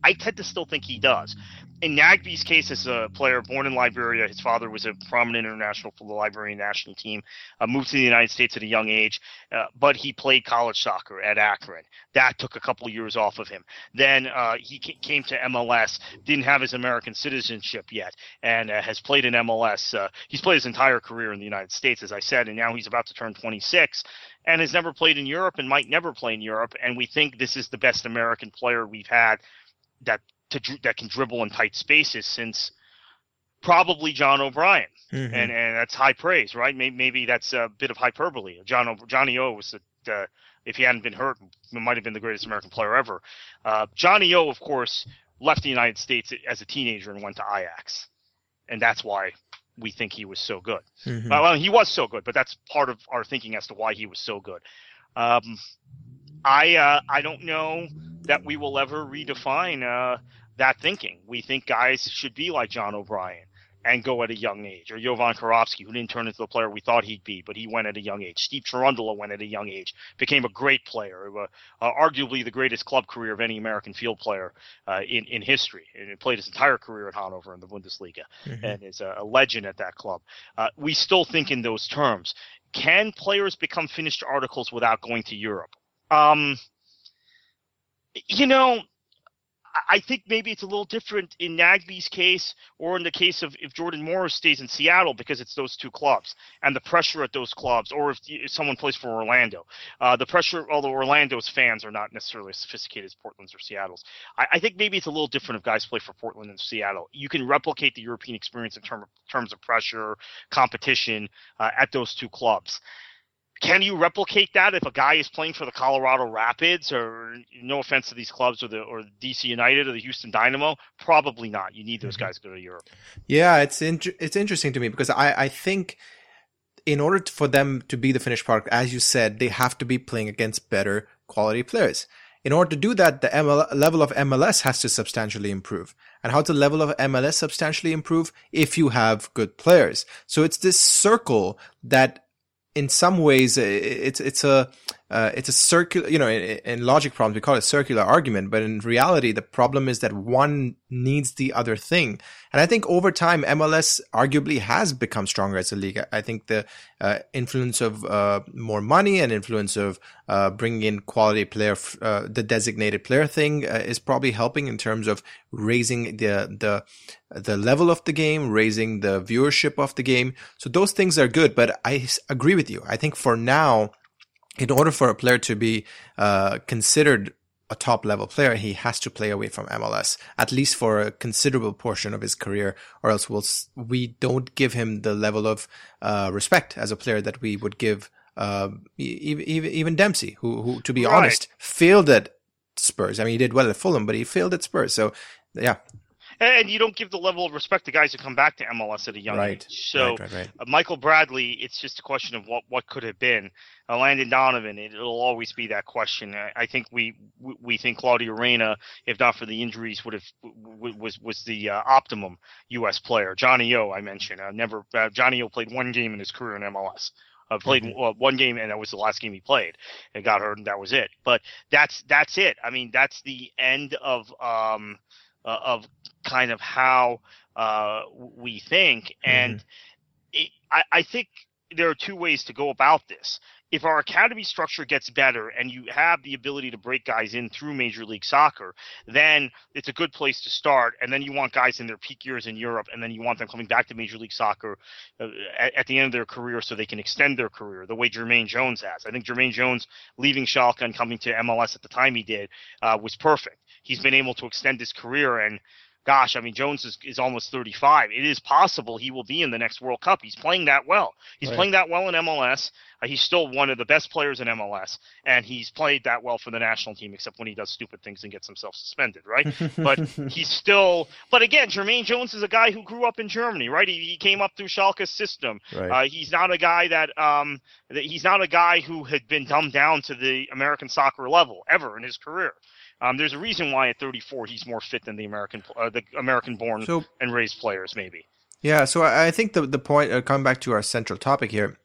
I tend to still think he does. In Nagbe's case, as a player born in Liberia, his father was a prominent international for the Liberian national team, uh, moved to the United States at a young age, uh, but he played college soccer at Akron. That took a couple of years off of him. Then uh, he came to M L S, didn't have his American citizenship yet, and uh, has played in M L S. Uh, he's played his entire career in the United States, as I said, and now he's about to turn twenty-six and has never played in Europe and might never play in Europe. And we think this is the best American player we've had that to that can dribble in tight spaces since probably John O'Brien. Mm-hmm. And and that's high praise, right? Maybe, maybe that's a bit of hyperbole. John o, Johnny O was, the, uh, if he hadn't been hurt, might have been the greatest American player ever. Uh, Johnny O, of course, left the United States as a teenager and went to Ajax. And that's why we think he was so good. Mm-hmm. Well, he was so good, but that's part of our thinking as to why he was so good. Um, I uh, I don't know that we will ever redefine uh, that thinking. We think guys should be like John O'Brien and go at a young age, or Jovan Karofsky, who didn't turn into the player we thought he'd be, but he went at a young age. Steve Cherundolo went at a young age, became a great player, uh, uh, arguably the greatest club career of any American field player uh, in, in history, and he played his entire career at Hannover in the Bundesliga, mm-hmm. and is a, a legend at that club. Uh, we still think in those terms. Can players become finished articles without going to Europe? Um, you know, I think maybe it's a little different in Nagbe's case or in the case of if Jordan Morris stays in Seattle because it's those two clubs and the pressure at those clubs, or if, if someone plays for Orlando. Uh, the pressure, although Orlando's fans are not necessarily as sophisticated as Portland's or Seattle's. I, I think maybe it's a little different if guys play for Portland and Seattle. You can replicate the European experience in term of, terms of pressure, competition uh, at those two clubs. Can you replicate that if a guy is playing for the Colorado Rapids, or no offense to these clubs, or the or D C United or the Houston Dynamo? Probably not. You need those guys to go to Europe. Yeah, it's in, it's interesting to me because I, I think in order to, for them to be the finished product, as you said, they have to be playing against better quality players. In order to do that, the M L, level of M L S has to substantially improve. And how's the level of M L S substantially improve? If you have good players. So it's this circle that in some ways, it's it's a uh, it's a circular. You know, in, in logic problems we call it a circular argument, but in reality, the problem is that one needs the other thing. And I think over time, M L S arguably has become stronger as a league. I think the uh, influence of uh, more money and influence of uh, bringing in quality player, uh, the designated player thing, uh, is probably helping in terms of raising the the the level of the game, raising the viewership of the game. So those things are good, but I agree with you. I think for now, in order for a player to be uh, considered a top level player, he has to play away from M L S, at least for a considerable portion of his career, or else we'll, we don't give him the level of uh, respect as a player that we would give uh, even, even Dempsey, who, who to be right. honest, failed at Spurs. I mean, he did well at Fulham, but he failed at Spurs. So, yeah. And you don't give the level of respect to guys who come back to M L S at a young right. age. So right, right, right. Uh, Michael Bradley, it's just a question of what, what could have been. Uh, Landon Donovan, it, it'll always be that question. I, I think we, we we think Claudio Reyna, if not for the injuries, would have w- was was the uh, optimum U S player. Johnny O, I mentioned, uh, never uh, Johnny O played one game in his career in M L S. Uh, played mm-hmm. uh, one game, and that was the last game he played. And got hurt, and that was it. But that's that's it. I mean, that's the end of um uh, of kind of how uh, we think. And mm-hmm. it, I, I think there are two ways to go about this. If our academy structure gets better and you have the ability to break guys in through Major League Soccer, then it's a good place to start. And then you want guys in their peak years in Europe, and then you want them coming back to Major League Soccer uh, at, at the end of their career so they can extend their career the way Jermaine Jones has. I think Jermaine Jones leaving Schalke and coming to M L S at the time he did uh, was perfect. He's been able to extend his career, and gosh, I mean, Jones is, is almost thirty-five. It is possible he will be in the next World Cup. He's playing that well. He's right. playing that well in M L S. Uh, he's still one of the best players in M L S, and he's played that well for the national team, except when he does stupid things and gets himself suspended, right? But he's still – but again, Jermaine Jones is a guy who grew up in Germany, right? He, he came up through Schalke's system. Right. Uh, he's not a guy that, um, that – he's not a guy who had been dumbed down to the American soccer level ever in his career. Um, there's a reason why at thirty-four he's more fit than the American, uh, the American-born so, and raised players, maybe. Yeah, so I think the the point, uh, coming back to our central topic here,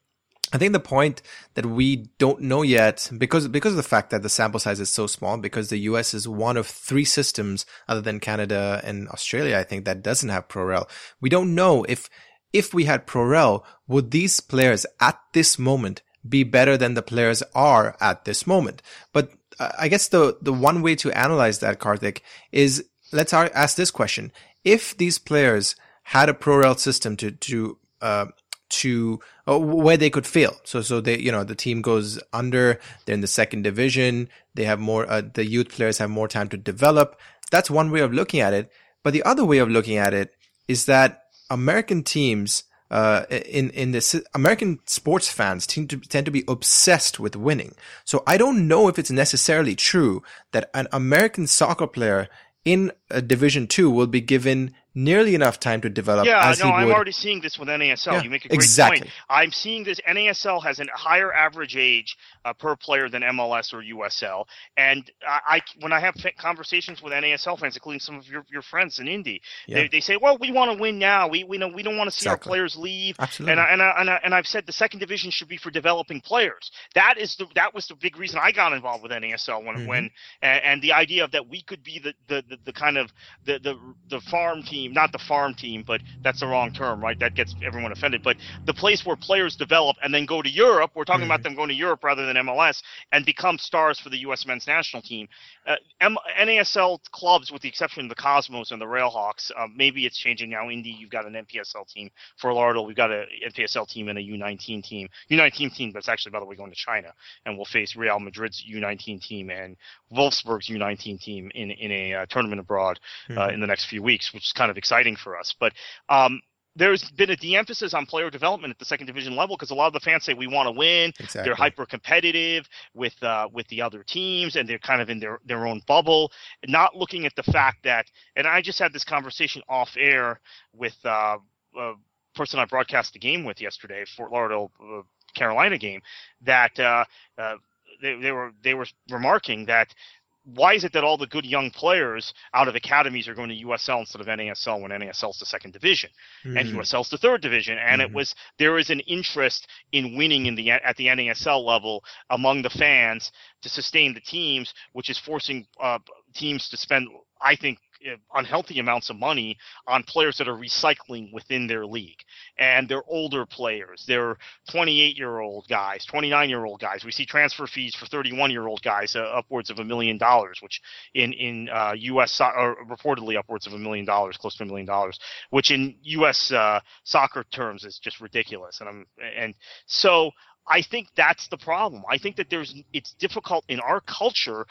I think the point that we don't know yet, because because of the fact that the sample size is so small, because the U S is one of three systems other than Canada and Australia, I think, that doesn't have ProRel. We don't know if if we had ProRel, would these players at this moment be better than the players are at this moment? But uh, I guess the the one way to analyze that, Karthik, is let's ask this question: if these players had a ProRel system to to uh, to uh, where they could fail. So, so they, you know, the team goes under, they're in the second division. They have more, uh, the youth players have more time to develop. That's one way of looking at it. But the other way of looking at it is that American teams, uh, in, in this, American sports fans tend to, tend to be obsessed with winning. So I don't know if it's necessarily true that an American soccer player in a Division Two will be given nearly enough time to develop. Yeah, as no, he I'm would. already seeing this with N A S L. Yeah, you make a great exactly. point. I'm seeing this. N A S L has a higher average age uh, per player than M L S or U S L. And I, I when I have conversations with N A S L fans, including some of your, your friends in Indy, Yeah. they, they say, "Well, we want to win now. We we know we don't want to see Exactly. our players leave." Absolutely. And I, and I, and, I, and I've said the second division should be for developing players. That is the that was the big reason I got involved with N A S L when Mhm. when and, and the idea of that we could be the the, the, the kind of the, the the farm team, not the farm team, but that's the wrong term, right? That gets everyone offended. But the place where players develop and then go to Europe, we're talking Mhm. about them going to Europe rather than M L S, and become stars for the U S men's national team. Uh, M- N A S L clubs, with the exception of the Cosmos and the Railhawks, uh, maybe it's changing now. Indy, you've got an N P S L team. For Lauderdale, we've got an N P S L team and a U nineteen team. U nineteen team that's actually, by the way, going to China, and we'll face Real Madrid's U nineteen team and Wolfsburg's U nineteen team in, in a uh, tournament abroad uh, Mhm. in the next few weeks, which is kind of exciting for us. But um, there's been a de-emphasis on player development at the second division level because a lot of the fans say we want to win. Exactly. They're hyper competitive with uh, with the other teams, and they're kind of in their, their own bubble, not looking at the fact that. And I just had this conversation off air with uh, a person I broadcast the game with yesterday, Fort Lauderdale uh, Carolina game, that uh, uh, they, they were they were remarking that. Why is it that all the good young players out of academies are going to U S L instead of N A S L when N A S L is the second division and Mhm. U S L is the third division? And Mhm. it was there is an interest in winning in the at the N A S L level among the fans to sustain the teams, which is forcing uh, teams to spend, I think, uh, unhealthy amounts of money on players that are recycling within their league. And they're older players. They're twenty-eight-year-old guys, twenty-nine-year-old guys. We see transfer fees for thirty-one-year-old guys uh, upwards of a million dollars, which in in uh, U S so- or reportedly upwards of a million dollars, close to a million dollars, which in U S uh, soccer terms is just ridiculous. And I'm and so I think that's the problem. I think that there's it's difficult in our culture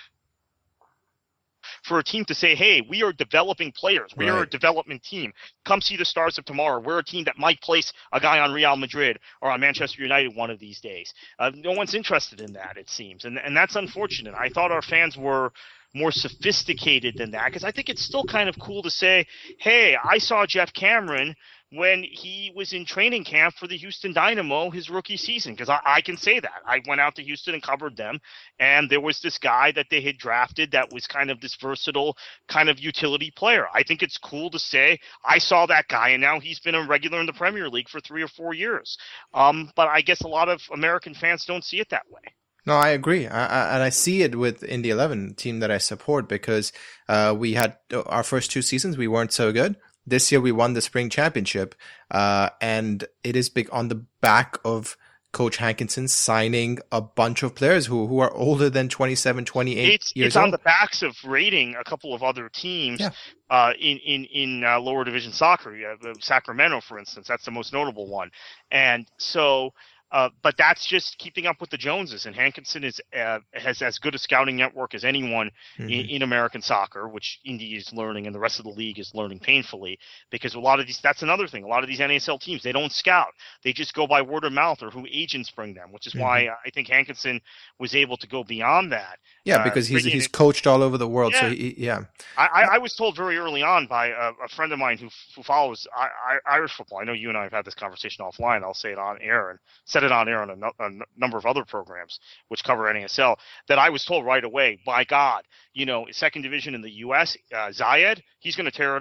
for a team to say, hey, we are developing players. We are a Right. development team. Come see the stars of tomorrow. We're a team that might place a guy on Real Madrid or on Manchester United one of these days. Uh, no one's interested in that, it seems. And, and that's unfortunate. I thought our fans were more sophisticated than that because I think it's still kind of cool to say, hey, I saw Jeff Cameron when he was in training camp for the Houston Dynamo his rookie season, because I, I can say that. I went out to Houston and covered them, and there was this guy that they had drafted that was kind of this versatile kind of utility player. I think it's cool to say, I saw that guy, and now he's been a regular in the Premier League for three or four years. Um, but I guess a lot of American fans don't see it that way. No, I agree. I, I, and I see it with Indy eleven, team that I support, because uh, we had our first two seasons, we weren't so good. This year we won the spring championship, uh, and it is big on the back of Coach Hankinson signing a bunch of players who, who are older than twenty-seven, twenty-eight It's years it's on old. the backs of rating a couple of other teams Yeah. uh, in in in uh, lower division soccer. You have, uh, Sacramento, for instance, that's the most notable one, and so. Uh, but that's just keeping up with the Joneses, and Hankinson is uh, has as good a scouting network as anyone Mhm. in, in American soccer, which Indy is learning, and the rest of the league is learning painfully. Because a lot of these, that's another thing. A lot of these N A S L teams, they don't scout; they just go by word of mouth or who agents bring them. Which is why I think Hankinson was able to go beyond that. Yeah, uh, because he's bringing he's in- coached all over the world. So Yeah. he, yeah, I, I, I was told very early on by a, a friend of mine who, who follows I, I, Irish football. I know you and I have had this conversation offline. I'll say it on air and said it on air on a, no, a n- number of other programs which cover N A S L, that I was told right away, by God, you know, second division in the U S, uh, Zayed, he's going to tear it up.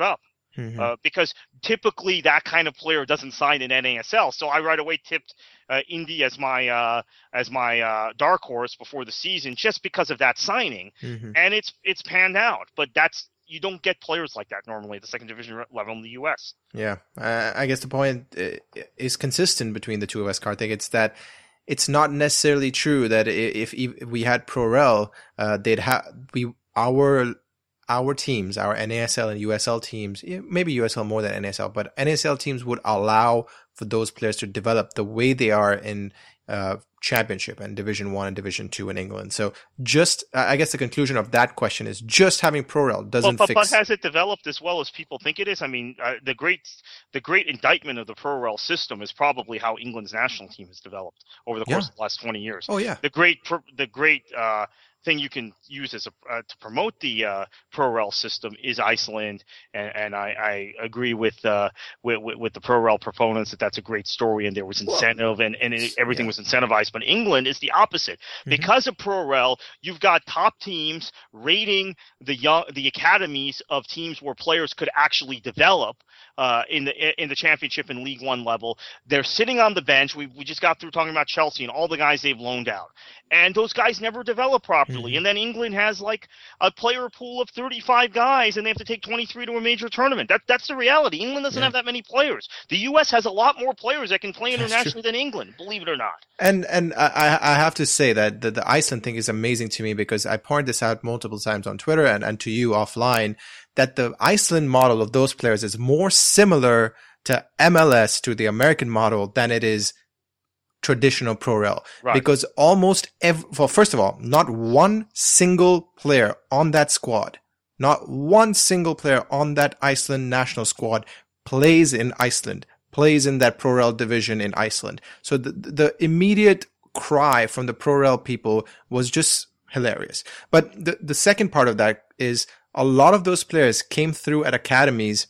Mm-hmm. Uh, because typically that kind of player doesn't sign in N A S L. So I right away tipped uh, Indy as my uh, as my uh, dark horse before the season just because of that signing, Mm-hmm. and it's it's panned out. But that's you don't get players like that normally at the second division level in the U S. Yeah, uh, I guess the point is consistent between the two of us, Karthik. It's that it's not necessarily true that if, if we had ProRel, uh, they'd have we our our teams, our N A S L and U S L teams, maybe U S L more than N A S L, but N A S L teams would allow for those players to develop the way they are in uh, Championship and Division One and Division Two in England. So just, I guess the conclusion of that question is just having ProRel doesn't but, but, fix. But has it developed as well as people think it is? I mean, uh, the great the great indictment of the ProRel system is probably how England's national team has developed over the course Yeah. of the last twenty years. Oh yeah. The great the great uh, thing you can use as a uh, to promote the uh, ProRel system is Iceland, and, and I, I agree with, uh, with with the ProRel proponents that that's a great story, and there was incentive, and, and it, everything yeah. was incentivized. But England is the opposite. Mm-hmm. Because of ProRel, you've got top teams rating the young the academies of teams where players could actually develop uh, in the in the Championship and League One level. They're sitting on the bench. We we just got through talking about Chelsea and all the guys they've loaned out, and those guys never develop properly. Mm-hmm. And then England has like a player pool of thirty-five guys, and they have to take twenty-three to a major tournament. That that's the reality. England doesn't yeah. have that many players. The U S has a lot more players that can play internationally than England, believe it or not. And and I I have to say that the, the Iceland thing is amazing to me, because I pointed this out multiple times on Twitter and, and to you offline, that the Iceland model of those players is more similar to M L S, to the American model, than it is traditional ProRel. Right. Because almost every, well, first of all, not one single player on that squad, not one single player on that Iceland national squad plays in Iceland, plays in that ProRel division in Iceland. So the, the immediate cry from the ProRel people was just hilarious. But the, the second part of that is a lot of those players came through at academies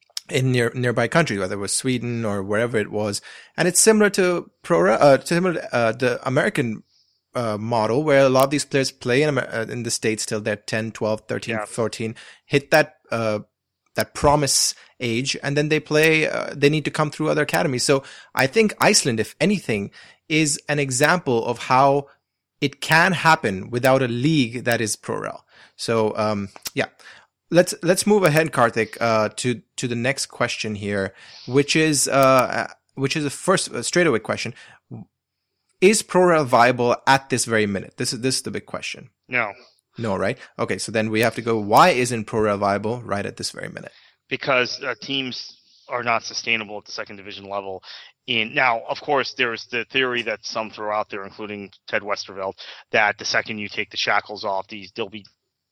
in near, nearby countries, whether it was Sweden or wherever it was. And it's similar to pro, uh, similar to, uh, the American, uh, model, where a lot of these players play in, Amer- uh, in the States till they're ten, twelve, thirteen, yeah. fourteen, hit that, uh, that promise age, and then they play, uh, they need to come through other academies. So I think Iceland, if anything, is an example of how it can happen without a league that is ProRel. So, um, yeah. Let's let's move ahead, Karthik, uh, to to the next question here, which is uh, which is a first a straightaway question: is ProRel viable at this very minute? This is this is the big question. No, no, right? Okay, so then we have to go. Why isn't ProRel viable right at this very minute? Because uh, teams are not sustainable at the second division level. In now, of course, there's the theory that some throw out there, including Ted Westerveld, that the second you take the shackles off, these they'll be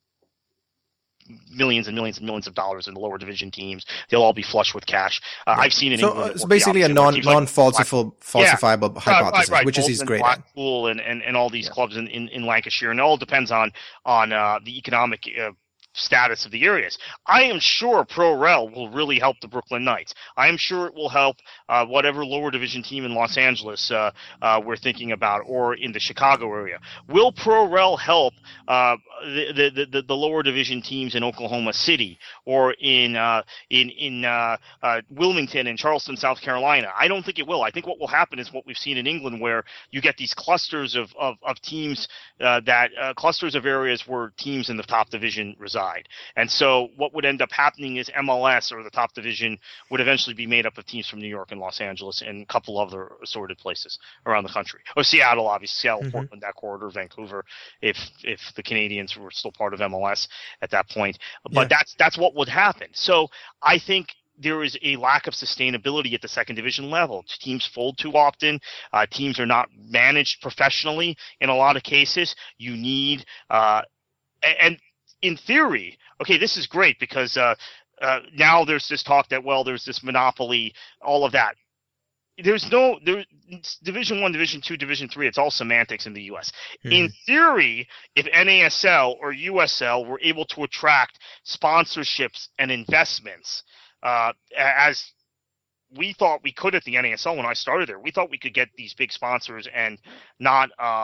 millions and millions and millions of dollars in the lower division teams. They'll all be flush with cash. Uh, yeah. I've seen it. So uh, it's basically a non non falsifiable like, falsifiable yeah. hypothesis, right, right. which Bolton, is he's great Blackpool, and, and and all these yeah. clubs in, in, in Lancashire, and it all depends on on uh, the economic uh, status of the areas. I am sure ProRel will really help the Brooklyn Knights. I am sure it will help uh, whatever lower division team in Los Angeles uh, uh, we're thinking about, or in the Chicago area. Will ProRel help uh, the, the, the the lower division teams in Oklahoma City, or in uh, in in uh, uh, Wilmington and Charleston, South Carolina? I don't think it will. I think what will happen is what we've seen in England, where you get these clusters of of, of teams uh, that uh, clusters of areas where teams in the top division reside. And so what would end up happening is M L S, or the top division, would eventually be made up of teams from New York and Los Angeles and a couple other assorted places around the country. Or Seattle, obviously, Seattle, mm-hmm. Portland, that corridor, Vancouver, if if the Canadians were still part of M L S at that point. But yeah. that's that's what would happen. So I think there is a lack of sustainability at the second division level. Teams fold too often. Uh, teams are not managed professionally in a lot of cases. You need uh, and in theory, okay, this is great because uh, uh, now there's this talk that, well, there's this monopoly, all of that. There's no there, Division One, Division Two, Division Three. It's all semantics in the U S. Mm-hmm. In theory, if N A S L or U S L were able to attract sponsorships and investments, uh, as we thought we could at the N A S L when I started there, we thought we could get these big sponsors and not. Um,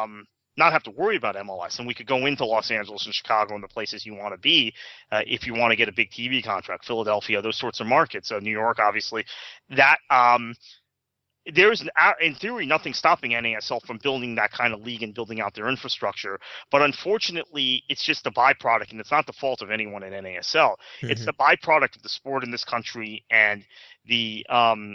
not have to worry about M L S, and we could go into Los Angeles and Chicago and the places you want to be uh, if you want to get a big T V contract, Philadelphia, those sorts of markets, uh, New York, obviously. That um, there's, in theory, nothing stopping N A S L from building that kind of league and building out their infrastructure. But unfortunately, it's just a byproduct, and it's not the fault of anyone at N A S L. Mm-hmm. It's the byproduct of the sport in this country and the um,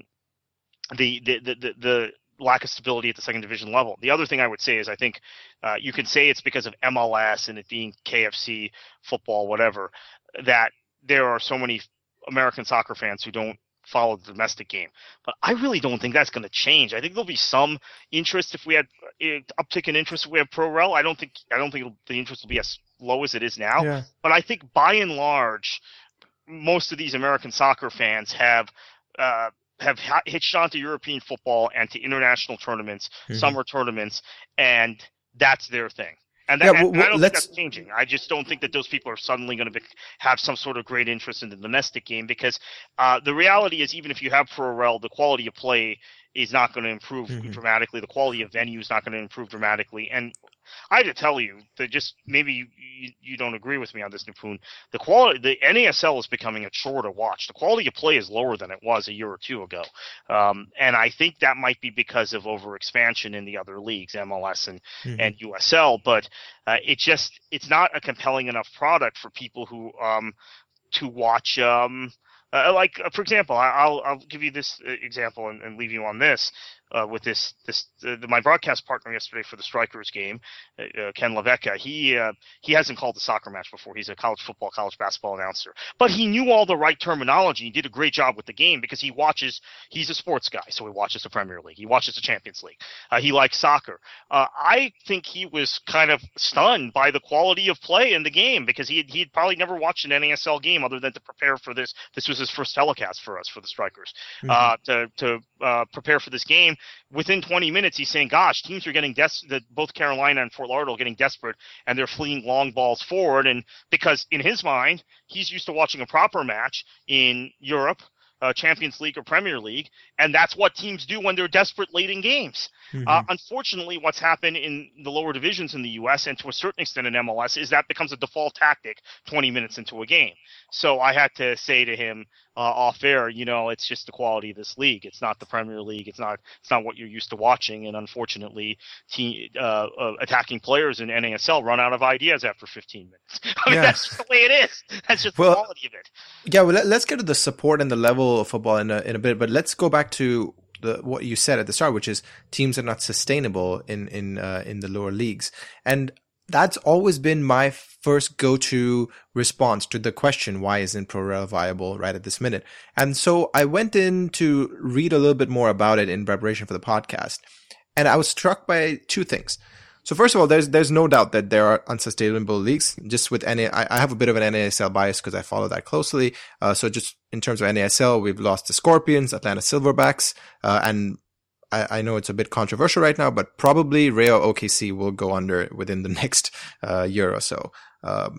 the the the, the, the lack of stability at the second division level. The other thing I would say is I think uh, you can say it's because of M L S and it being K F C, football, whatever, that there are so many American soccer fans who don't follow the domestic game. But I really don't think that's going to change. I think there'll be some interest if we had uh, uptick in interest if we have Pro-Rel. I don't think I don't think the interest will be as low as it is now. Yeah. But I think by and large, most of these American soccer fans have uh, have hitched onto European football and to international tournaments, mm-hmm. summer tournaments, and that's their thing. And, that, yeah, well, and I don't think that's changing. I just don't think that those people are suddenly going to have some sort of great interest in the domestic game because uh, the reality is even if you have Pro-Rel, the quality of play is not going to improve mm-hmm. dramatically. The quality of venue is not going to improve dramatically. And I have to tell you that just maybe you, you, you don't agree with me on this, Nipun. The quality, the N A S L is becoming a chore to watch. The quality of play is lower than it was a year or two ago, um, and I think that might be because of overexpansion in the other leagues, M L S and mm-hmm. and U S L. But uh, it just it's not a compelling enough product for people who um, to watch. Um, Uh, like, uh, for example, I, I'll I'll give you this example and, and leave you on this uh, with this this uh, my broadcast partner yesterday for the Strikers game, uh, Ken Levecka. He uh, he hasn't called the soccer match before. He's a college football, college basketball announcer, but he knew all the right terminology. He did a great job with the game because he watches. He's a sports guy, so he watches the Premier League. He watches the Champions League. Uh, he likes soccer. Uh, I think he was kind of stunned by the quality of play in the game because he he had probably never watched an N A S L game other than to prepare for this. This was his first telecast for us for the Strikers mm-hmm. uh, to to uh, prepare for this game. Within twenty minutes, he's saying, "Gosh, teams are getting des- both Carolina and Fort Lauderdale getting desperate, and they're fleeing long balls forward." And because in his mind, he's used to watching a proper match in Europe, uh, Champions League or Premier League, and that's what teams do when they're desperate late in games. Mm-hmm. Uh, unfortunately, what's happened in the lower divisions in the U S and to a certain extent in M L S is that becomes a default tactic twenty minutes into a game. So I had to say to him uh, off air, you know, it's just the quality of this league. It's not the Premier League. It's not. It's not what you're used to watching. And unfortunately, team, uh, uh, attacking players in N A S L run out of ideas after fifteen minutes. I mean, yeah. That's just the way it is. That's just well, the quality of it. Yeah. Well, let, let's get to the support and the level of football in a, in a bit. But let's go back to the what you said at the start, which is teams are not sustainable in in uh, in the lower leagues, and that's always been my first go-to response to the question, why isn't Pro-Rel viable right at this minute? And so I went in to read a little bit more about it in preparation for the podcast, and I was struck by two things. So first of all, there's there's no doubt that there are unsustainable leagues. Just with N A, I, I have a bit of an N A S L bias because I follow that closely. Uh, so just in terms of N A S L, we've lost the Scorpions, Atlanta Silverbacks, uh, and I, I know it's a bit controversial right now, but probably Rayo O K C will go under within the next uh, year or so. Um,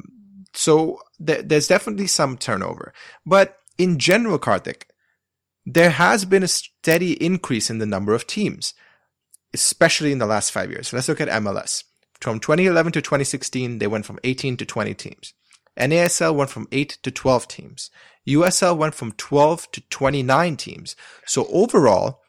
so th- there's definitely some turnover. But in general, Karthik, there has been a steady increase in the number of teams, especially in the last five years. So let's look at M L S. From twenty eleven to twenty sixteen, they went from eighteen to twenty teams. N A S L went from eight to twelve teams. U S L went from twelve to twenty-nine teams. So overall,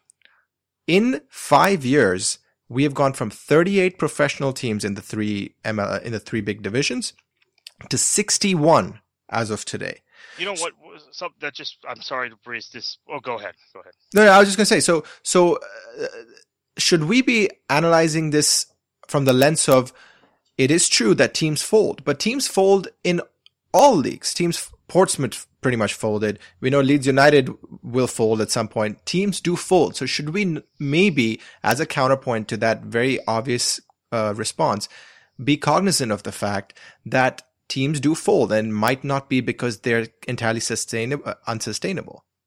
in five years, we have gone from thirty-eight professional teams in the three M L, in the three big divisions to sixty-one as of today. You know what? Something that just I'm sorry to breeze this. Oh, go ahead. Go ahead. No, no I was just gonna say. So, so uh, should we be analyzing this from the lens of it is true that teams fold, but teams fold in all leagues. Teams, Portsmouth pretty much folded. We know Leeds United will fold at some point. Teams do fold. So should we maybe, as a counterpoint to that very obvious uh, response, be cognizant of the fact that teams do fold and might not be because they're entirely sustainable, uh, unsustainable?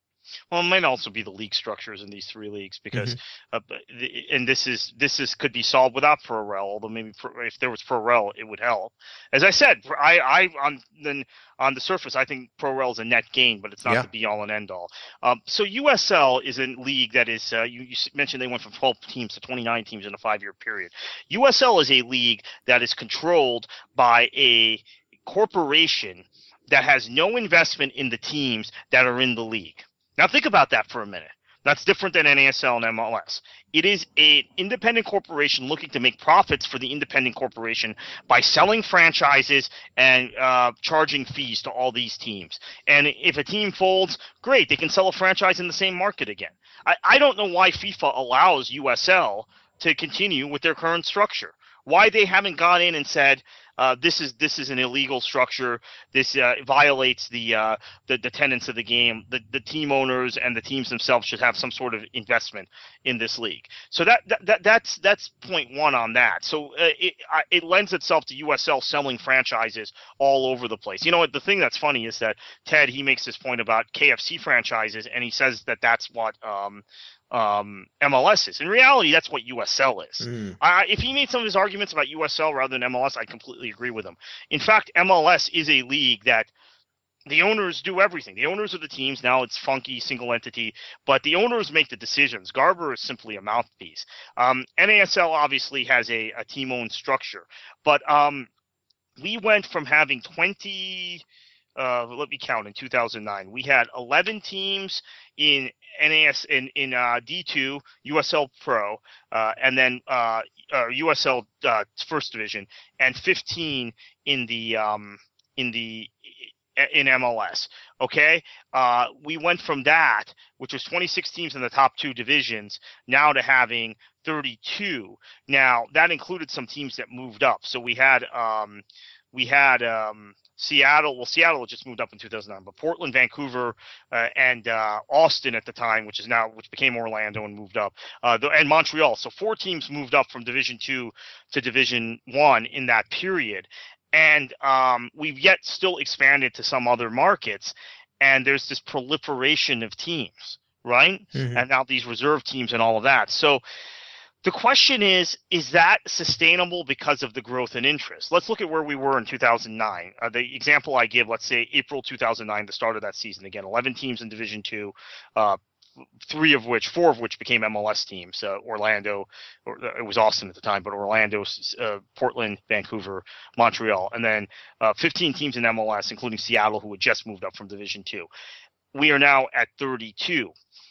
Well, it might also be the league structures in these three leagues because, mm-hmm. uh, and this is this is could be solved without ProRel. Although maybe if there was ProRel, it would help. As I said, I, I on the on the surface, I think ProRel is a net gain, but it's not yeah. the be all and end all. Um, so U S L is a league that is uh, you, you mentioned they went from twelve teams to twenty-nine teams in a five-year period. U S L is a league that is controlled by a corporation that has no investment in the teams that are in the league. Now think about that for a minute. That's different than N A S L and M L S. It is an independent corporation looking to make profits for the independent corporation by selling franchises and uh, charging fees to all these teams. And if a team folds, great, they can sell a franchise in the same market again. I, I don't know why FIFA allows U S L to continue with their current structure. Why they haven't gone in and said, uh, this is this is an illegal structure. This uh, violates the, uh, the the tenets of the game. The the team owners and the teams themselves should have some sort of investment in this league. So that, that, that that's that's point one on that. So uh, it it lends itself to U S L selling franchises all over the place. You know what? The thing that's funny is that Ted he makes this point about K F C franchises, and he says that that's what. Um, Um, M L S is. In reality, that's what U S L is. Mm. I, if he made some of his arguments about U S L rather than M L S, I completely agree with him. In fact, M L S is a league that the owners do everything. The owners of the teams, now it's funky, single entity, but the owners make the decisions. Garber is simply a mouthpiece. Um, N A S L obviously has a, a team-owned structure, but um, we went from having twenty... Uh, let me count. In two thousand nine, we had eleven teams in N A S in in uh, D two, U S L Pro, uh, and then uh, uh, U S L uh, First Division, and fifteen in the um, in the in M L S. Okay, uh, we went from that, which was twenty-six teams in the top two divisions, now to having thirty-two. Now that included some teams that moved up. So we had um, we had um, Seattle, well, Seattle just moved up in two thousand nine, but Portland, Vancouver, uh, and uh, Austin at the time, which is now, which became Orlando and moved up, uh, the, and Montreal. So four teams moved up from Division Two to Division One in that period, and um, we've yet still expanded to some other markets, and there's this proliferation of teams, right? Mm-hmm. And now these reserve teams and all of that. So the question is, is that sustainable because of the growth in interest? Let's look at where we were in two thousand nine. Uh, the example I give, let's say April two thousand nine, the start of that season. Again, eleven teams in Division Two, uh, three of which, four of which became M L S teams. Uh, Orlando, or, uh, it was Austin at the time, but Orlando, uh, Portland, Vancouver, Montreal, and then uh, fifteen teams in M L S, including Seattle, who had just moved up from Division Two. We are now at thirty-two.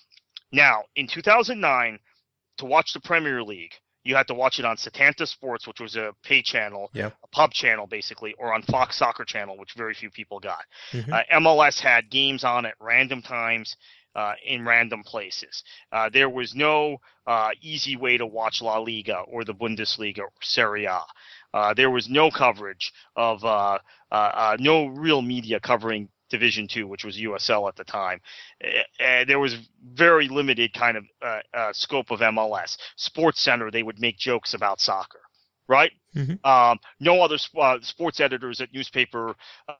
Now, in two thousand nine, to watch the Premier League, you had to watch it on Setanta Sports, which was a pay channel, yep. a pub channel basically, or on Fox Soccer Channel, which very few people got. Mm-hmm. Uh, M L S had games on at random times uh, in random places. Uh, there was no uh, easy way to watch La Liga or the Bundesliga or Serie A. Uh, there was no coverage of uh, uh, uh, no real media covering Division Two, which was U S L at the time. Uh, there was very limited kind of uh, uh, scope of M L S. Sports Center, they would make jokes about soccer, right? Mm-hmm. Um, no other uh, sports editors at newspaper uh,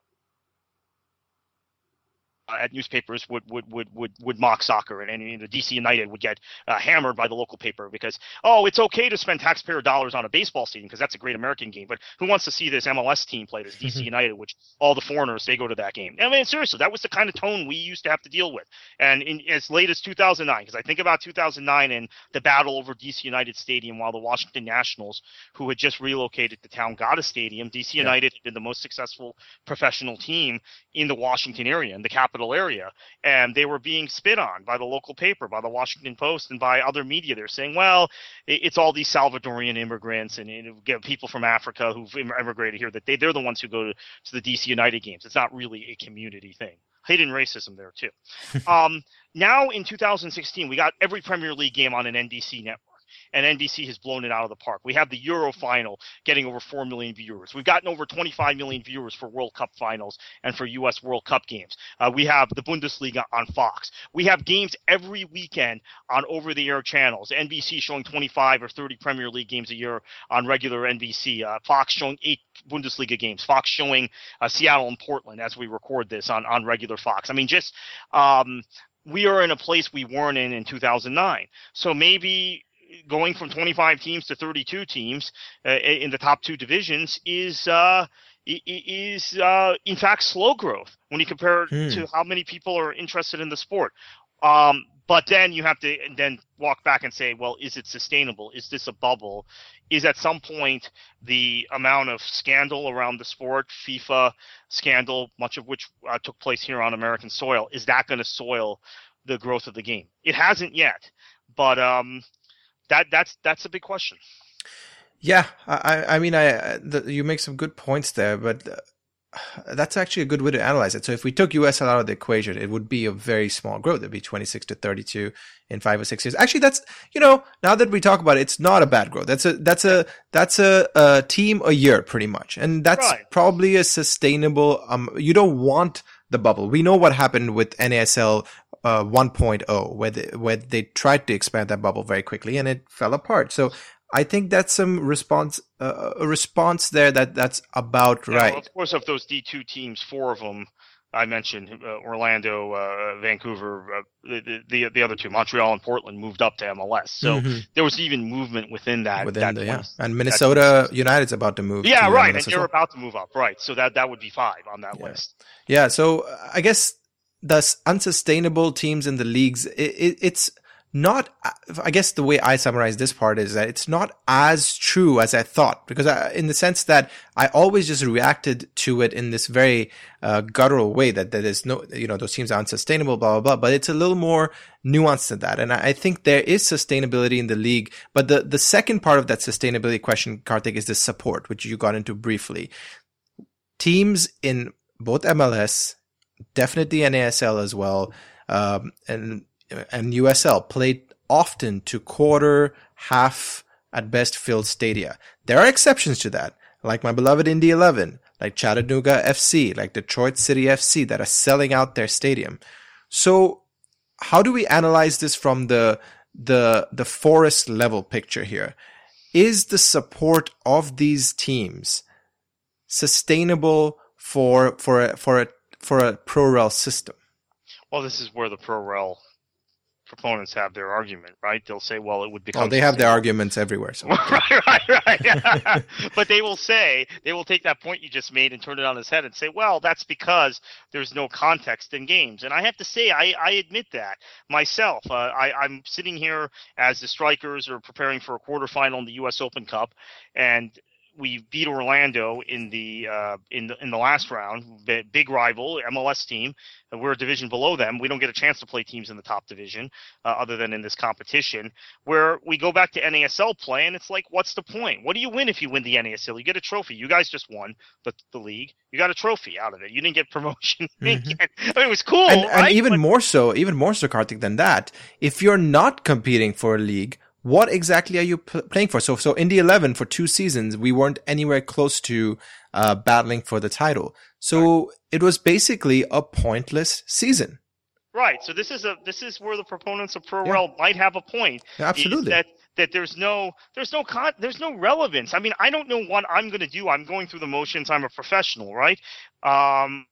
at newspapers would would would would, would mock soccer, and, and you know, D C United would get uh, hammered by the local paper because, oh, it's okay to spend taxpayer dollars on a baseball stadium because that's a great American game, but who wants to see this M L S team play, this D C United, which all the foreigners, they go to that game. I mean, seriously, that was the kind of tone we used to have to deal with. And in, as late as two thousand nine, because I think about two thousand nine and the battle over D C United Stadium while the Washington Nationals, who had just relocated to town, got a stadium. D C United yeah. had been the most successful professional team in the Washington area, in the capital area, and they were being spit on by the local paper, by the Washington Post, and by other media. They're saying, well, it's all these Salvadorian immigrants and you know, people from Africa who've immigrated here, that they, they're the ones who go to, to the D C United games. It's not really a community thing. Hidden racism there, too. um, now, in two thousand sixteen, we got every Premier League game on an N B C network. And N B C has blown it out of the park. We have the Euro final getting over four million viewers. We've gotten over twenty-five million viewers for World Cup finals and for U S World Cup games. Uh, we have the Bundesliga on Fox. We have games every weekend on over-the-air channels. N B C showing twenty-five or thirty Premier League games a year on regular N B C. Uh, Fox showing eight Bundesliga games. Fox showing uh, Seattle and Portland as we record this on, on regular Fox. I mean, just um, we are in a place we weren't in in two thousand nine. So maybe going from twenty-five teams to thirty-two teams uh, in the top two divisions is uh, is uh, in fact slow growth when you compare it Hmm. to how many people are interested in the sport. Um, but then you have to then walk back and say, well, is it sustainable? Is this a bubble? Is at some point the amount of scandal around the sport, FIFA scandal, much of which uh, took place here on American soil, is that going to soil the growth of the game? It hasn't yet, but um, that that's that's a big question. Yeah, I, I mean, I the, you make some good points there, but uh, that's actually a good way to analyze it. So if we took U S L out of the equation, it would be a very small growth. It'd be twenty-six to thirty-two in five or six years. Actually, that's, you know, now that we talk about it, it's not a bad growth. That's a, that's a, that's a, a team a year pretty much. And that's Right. probably a sustainable, um, you don't want the bubble. We know what happened with N A S L uh, one point oh, where they, where they tried to expand that bubble very quickly and it fell apart. So I think that's some response, uh, a response there that that's about Now, right. of course, of those D two teams, four of them I mentioned, uh, Orlando, uh, Vancouver, uh, the, the the other two, Montreal and Portland, moved up to M L S. So Mhm. there was even movement within that. Within that the, yeah. twenty And Minnesota United's about to move. Yeah, to right, M L S and as they're well. about to move up, right? So that that would be five on that Yeah. list. Yeah, so uh, I guess the s- unsustainable teams in the leagues, it, it, it's not, I guess the way I summarize this part is that it's not as true as I thought, because I, in the sense that I always just reacted to it in this very uh, guttural way that there is no, you know, those teams are unsustainable, blah, blah, blah, but it's a little more nuanced than that. And I, I think there is sustainability in the league, but the, the second part of that sustainability question, Karthik, is the support, which you got into briefly. Teams in both M L S, definitely N A S L as well, um, and and U S L played often to quarter, half, at best filled stadia. There are exceptions to that, like my beloved Indy eleven, like Chattanooga F C, like Detroit City F C, that are selling out their stadium. So how do we analyze this from the the the forest level picture here? Is the support of these teams sustainable for for a, for a for a pro-rel system? Well, this is where the pro-rel proponents have their argument, right? They'll say, well, it would become... Oh, they have their arguments everywhere. So. right, right, right. But they will say, they will take that point you just made and turn it on its head and say, well, that's because there's no context in games. And I have to say, I, I admit that myself. Uh, I, I'm sitting here as the Strikers are preparing for a quarterfinal in the U S Open Cup, and we beat Orlando in the uh, in the in the last round. Big rival M L S team. We're a division below them. We don't get a chance to play teams in the top division, uh, other than in this competition. Where we go back to N A S L play, and it's like, what's the point? What do you win if you win the N A S L? You get a trophy. You guys just won the the league. You got a trophy out of it. You didn't get promotion. Mm-hmm. I mean, it was cool, and, right? and even but- more so, even more so, Karthik, than that. If you're not competing for a league, what exactly are you p- playing for? So, so Indy eleven for two seasons, we weren't anywhere close to uh, battling for the title. So right. It was basically a pointless season. Right. So this is a this is where the proponents of pro-rel yeah. might have a point. Yeah, absolutely. That that there's no there's no con- there's no relevance. I mean, I don't know what I'm going to do. I'm going through the motions. I'm a professional, right? Um,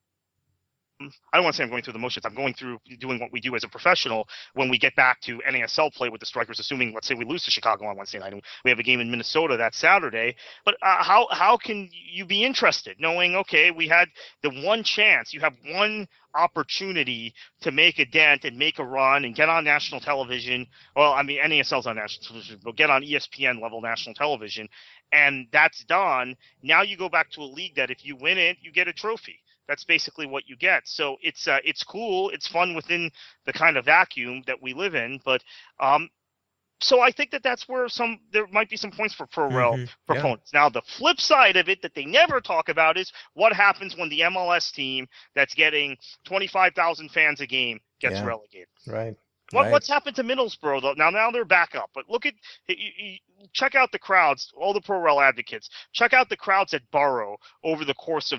I don't want to say I'm going through the motions. I'm going through doing what we do as a professional when we get back to N A S L play with the Strikers, assuming, let's say, we lose to Chicago on Wednesday night. And we have a game in Minnesota that Saturday. But uh, how how can you be interested knowing, okay, we had the one chance, you have one opportunity to make a dent and make a run and get on national television. Well, I mean, N A S L's on national television, but get on E S P N level national television. And that's done. Now you go back to a league that if you win it, you get a trophy. That's basically what you get. So it's uh, it's cool. It's fun within the kind of vacuum that we live in. But um, so I think that that's where some there might be some points for pro-rel mm-hmm. proponents. Yeah. Now, the flip side of it that they never talk about is what happens when the M L S team that's getting twenty-five thousand fans a game gets yeah. relegated. Right. What, right. What's happened to Middlesbrough, though? Now, now they're back up. But look at you, you, check out the crowds, all the pro-rel advocates. Check out the crowds at Borough over the course of the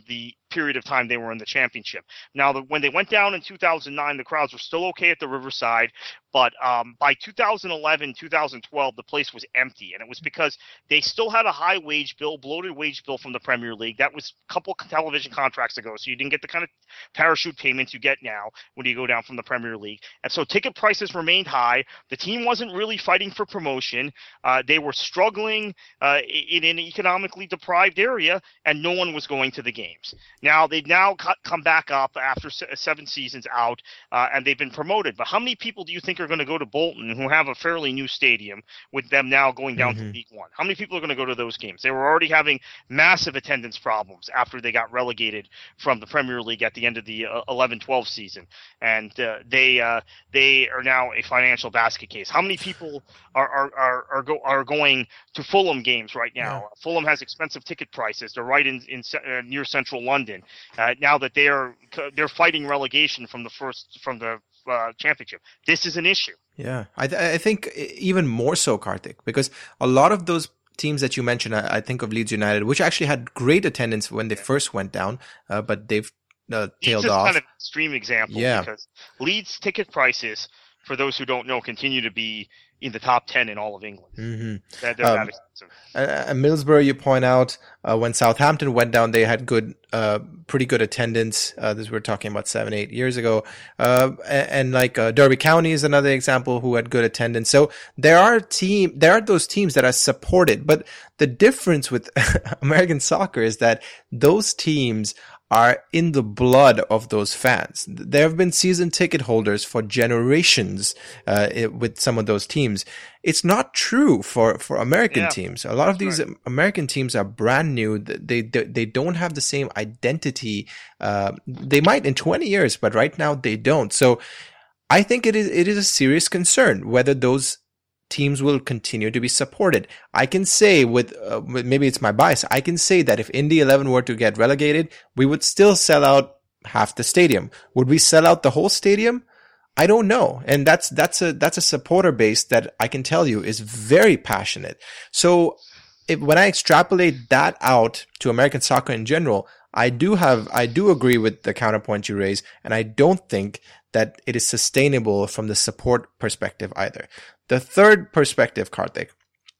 period of time they were in the championship. Now, the, when they went down in two thousand nine, the crowds were still okay at the Riverside, but um, by two thousand eleven, two thousand twelve, the place was empty, and it was because they still had a high wage bill, bloated wage bill from the Premier League. That was a couple television contracts ago, so you didn't get the kind of parachute payments you get now when you go down from the Premier League. And so ticket prices remained high. The team wasn't really fighting for promotion. Uh, they were struggling uh, in an economically deprived area, and no one was going to the games. Now, they've now come back up after seven seasons out, uh, and they've been promoted. But how many people do you think are going to go to Bolton, who have a fairly new stadium, with them now going down mm-hmm. to League One? How many people are going to go to those games? They were already having massive attendance problems after they got relegated from the Premier League at the end of the eleven twelve season, and uh, they uh, they are now a financial basket case. How many people are are are are, go, are going to Fulham games right now? Yeah. Fulham has expensive ticket prices. They're right in, in uh, near central London. Uh, now that they are they're fighting relegation from the first from the uh, championship, this is an issue. Yeah, I th- I think even more so, Karthik, because a lot of those teams that you mentioned, I, I think of Leeds United, which actually had great attendance when they first went down, uh, but they've uh, tailed Leeds off. Is kind of an extreme example, yeah. because Leeds ticket prices, for those who don't know, continue to be in the top ten in all of England. Mm-hmm. They're, they're um, that expensive. Uh, Middlesbrough, you point out, uh, when Southampton went down, they had good, uh, pretty good attendance. Uh, this we're talking about seven, eight years ago. Uh, and, and like, uh, Derby County is another example who had good attendance. So there are team, there are those teams that are supported, but the difference with American soccer is that those teams are in the blood of those fans. There have been season ticket holders for generations uh, with some of those teams. It's not true for, for American yeah, teams. A lot of these right. American teams are brand new. They, they, they don't have the same identity. Uh, they might in twenty years, but right now they don't. So I think it is, it is a serious concern whether those teams will continue to be supported. I can say with, uh, maybe it's my bias, I can say that if Indy eleven were to get relegated, we would still sell out half the stadium. Would we sell out the whole stadium? I don't know. And that's, that's a, that's a supporter base that I can tell you is very passionate. So if, when I extrapolate that out to American soccer in general, I do have, I do agree with the counterpoint you raise, and I don't think that it is sustainable from the support perspective either. The third perspective, Karthik,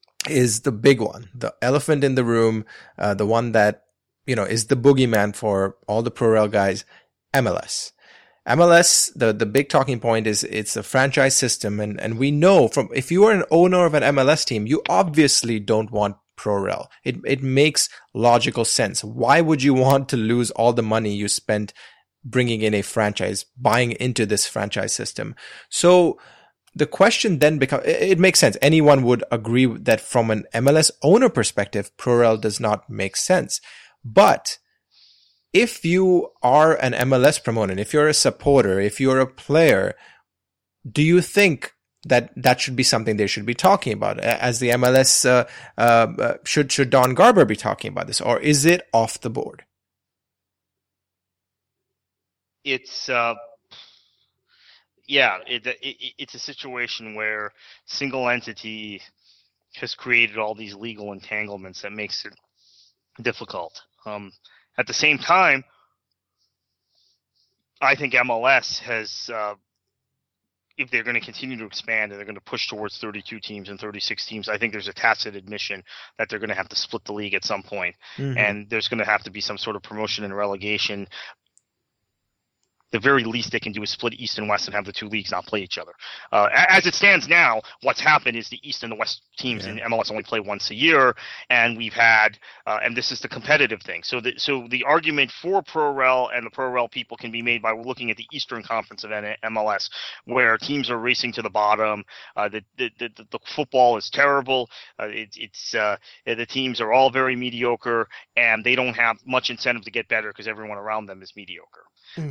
is the big one, the elephant in the room, uh, the one that, you know, is the boogeyman for all the pro-rel guys, M L S. M L S, the, the big talking point is it's a franchise system. And, and we know from, if you are an owner of an M L S team, you obviously don't want pro-rel. It, it makes logical sense. Why would you want to lose all the money you spent bringing in a franchise, buying into this franchise system? So the question then becomes, it makes sense. Anyone would agree that from an M L S owner perspective, pro-rel does not make sense. But if you are an M L S proponent, if you're a supporter, if you're a player, do you think that that should be something they should be talking about? As the M L S, uh, uh, should, should Don Garber be talking about this, or is it off the board? It's, uh, yeah, it, it, it's a situation where single entity has created all these legal entanglements that makes it difficult. Um, at the same time, I think M L S has, uh, if they're going to continue to expand and they're going to push towards thirty-two teams and thirty-six teams, I think there's a tacit admission that they're going to have to split the league at some point. Mm-hmm. And there's going to have to be some sort of promotion and relegation. The very least they can do is split East and West and have the two leagues not play each other. Uh, as it stands now, what's happened is the East and the West teams yeah. in M L S only play once a year, and we've had, uh, and this is the competitive thing. So the so the argument for pro-rel and the pro-rel people can be made by looking at the Eastern Conference of M L S, where teams are racing to the bottom. Uh, the, the, the the football is terrible. Uh, it, it's uh, the teams are all very mediocre, and they don't have much incentive to get better because everyone around them is mediocre. Mm-hmm. Now,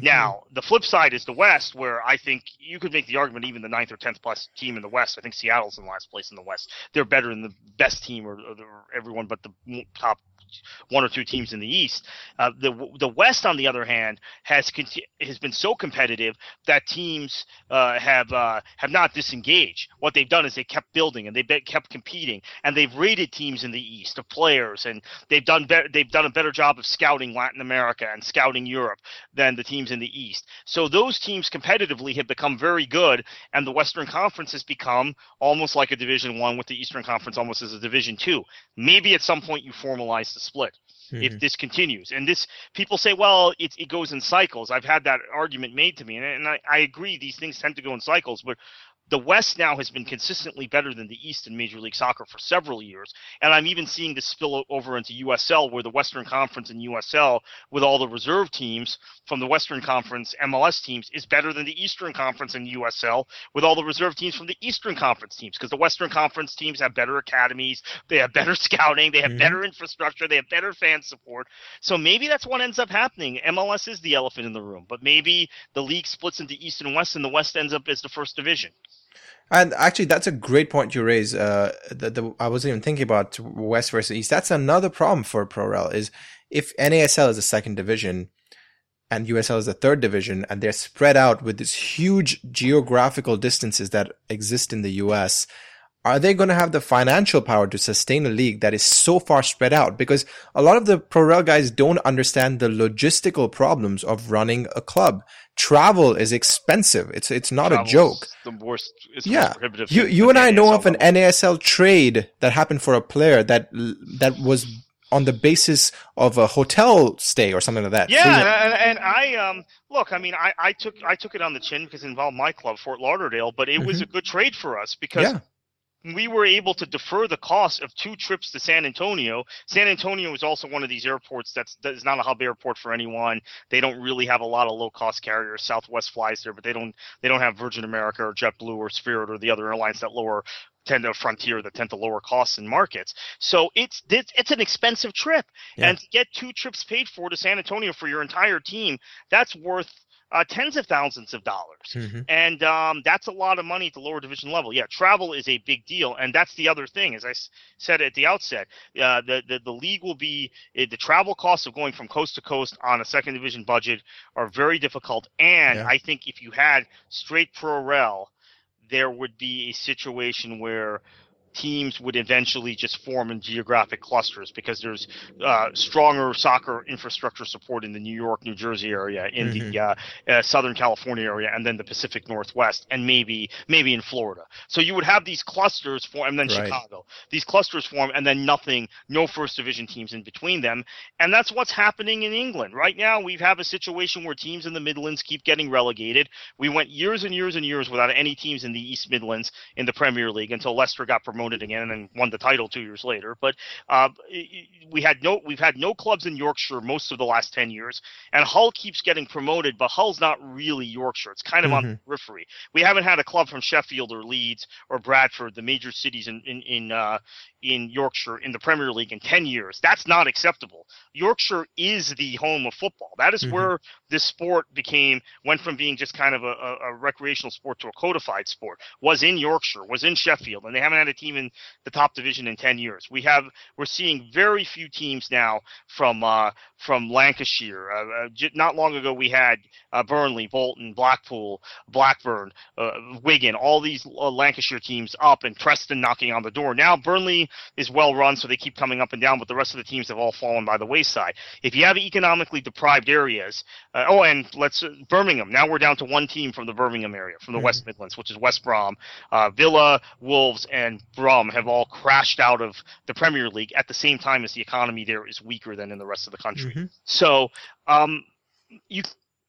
the flip side is the West, where I think you could make the argument even the ninth or tenth plus team in the West. I think Seattle's in last place in the West. They're better than the best team or, or, or everyone but the top one or two teams in the East. Uh, the the West, on the other hand, has conti- has been so competitive that teams uh, have uh, have not disengaged. What they've done is they kept building and they be- kept competing, and they've rated teams in the East of players, and they've done better. They've done a better job of scouting Latin America and scouting Europe than the teams in the East. So those teams competitively have become very good, and the Western Conference has become almost like a Division One, with the Eastern Conference almost as a Division Two. Maybe at some point you formalize the split. Mm-hmm. If this continues, and this, people say, well, it, it goes in cycles. I've had that argument made to me, and, and I, I agree. These things tend to go in cycles, but the West now has been consistently better than the East in Major League Soccer for several years. And I'm even seeing this spill over into U S L, where the Western Conference and U S L, with all the reserve teams from the Western Conference M L S teams, is better than the Eastern Conference and U S L with all the reserve teams from the Eastern Conference teams, because the Western Conference teams have better academies, they have better scouting, they have mm-hmm. better infrastructure, they have better fan support. So maybe that's what ends up happening. M L S is the elephant in the room, but maybe the league splits into East and West, and the West ends up as the first division. And actually, that's a great point you raise. Uh, the, the, I wasn't even thinking about West versus East. That's another problem for ProRel, is if N A S L is the second division and U S L is the third division, and they're spread out with these huge geographical distances that exist in the U S, are they going to have the financial power to sustain a league that is so far spread out? Because a lot of the ProRel guys don't understand the logistical problems of running a club. Travel is expensive. It's it's not Travel's a joke. The worst. It's yeah, you you and I know of an N A S L trade that happened for a player that that was on the basis of a hotel stay or something like that. Yeah, and, and I um look, I mean, I, I took I took it on the chin because it involved my club, Fort Lauderdale, but it mm-hmm. was a good trade for us because. Yeah. We were able to defer the cost of two trips to San Antonio. San Antonio is also one of these airports that's that is not a hub airport for anyone. They don't really have a lot of low-cost carriers. Southwest flies there, but they don't they don't have Virgin America or JetBlue or Spirit or the other airlines that lower tend to Frontier that tend to lower costs in markets. So it's it's an expensive trip, yeah. and to get two trips paid for to San Antonio for your entire team, that's worth Uh, tens of thousands of dollars. Mm-hmm. And um, that's a lot of money at the lower division level. Yeah, travel is a big deal. And that's the other thing, as I s- said at the outset, uh, the, the, the league will be, uh, the travel costs of going from coast to coast on a second division budget are very difficult. And yeah. I think if you had straight pro-rel, there would be a situation where teams would eventually just form in geographic clusters because there's uh, stronger soccer infrastructure support in the New York, New Jersey area, in mm-hmm. the uh, uh, Southern California area, and then the Pacific Northwest, and maybe maybe in Florida. So you would have these clusters form, and then right. Chicago. These clusters form, and then nothing, no first division teams in between them. And that's what's happening in England. Right now, we have a situation where teams in the Midlands keep getting relegated. We went years and years and years without any teams in the East Midlands in the Premier League until Leicester got promoted again and then won the title two years later. But uh, we had no, we've had no clubs in Yorkshire most of the last ten years, and Hull keeps getting promoted, but Hull's not really Yorkshire. It's kind of mm-hmm. on the periphery. We haven't had a club from Sheffield or Leeds or Bradford, the major cities in in in, uh, in Yorkshire, in the Premier League in ten years. That's not acceptable. Yorkshire is the home of football. That is mm-hmm. where this sport became, went from being just kind of a, a, a recreational sport to a codified sport, was in Yorkshire, was in Sheffield, and they haven't had a team in the top division in ten years. We have, we're seeing very few teams now from uh, from Lancashire. Uh, uh, j- not long ago, we had uh, Burnley, Bolton, Blackpool, Blackburn, uh, Wigan, all these uh, Lancashire teams up, and Preston knocking on the door. Now Burnley is well run, so they keep coming up and down, but the rest of the teams have all fallen by the wayside. If you have economically deprived areas, uh, oh, and let's uh, Birmingham. Now we're down to one team from the Birmingham area, from the mm-hmm. West Midlands, which is West Brom. Uh, Villa, Wolves, and Brum have all crashed out of the Premier League at the same time as the economy there is weaker than in the rest of the country. Mm-hmm. So um, you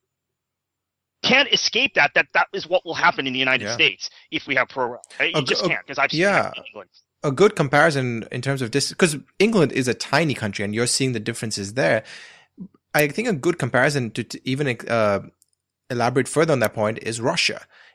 can't escape that, that that is what will happen in the United yeah. States if we have pro-rel. You uh, just uh, can't, because I've seen yeah. it in England. A good comparison in terms of this, because England is a tiny country and you're seeing the differences there. I think a good comparison to, to even uh, elaborate further on that point is Russia.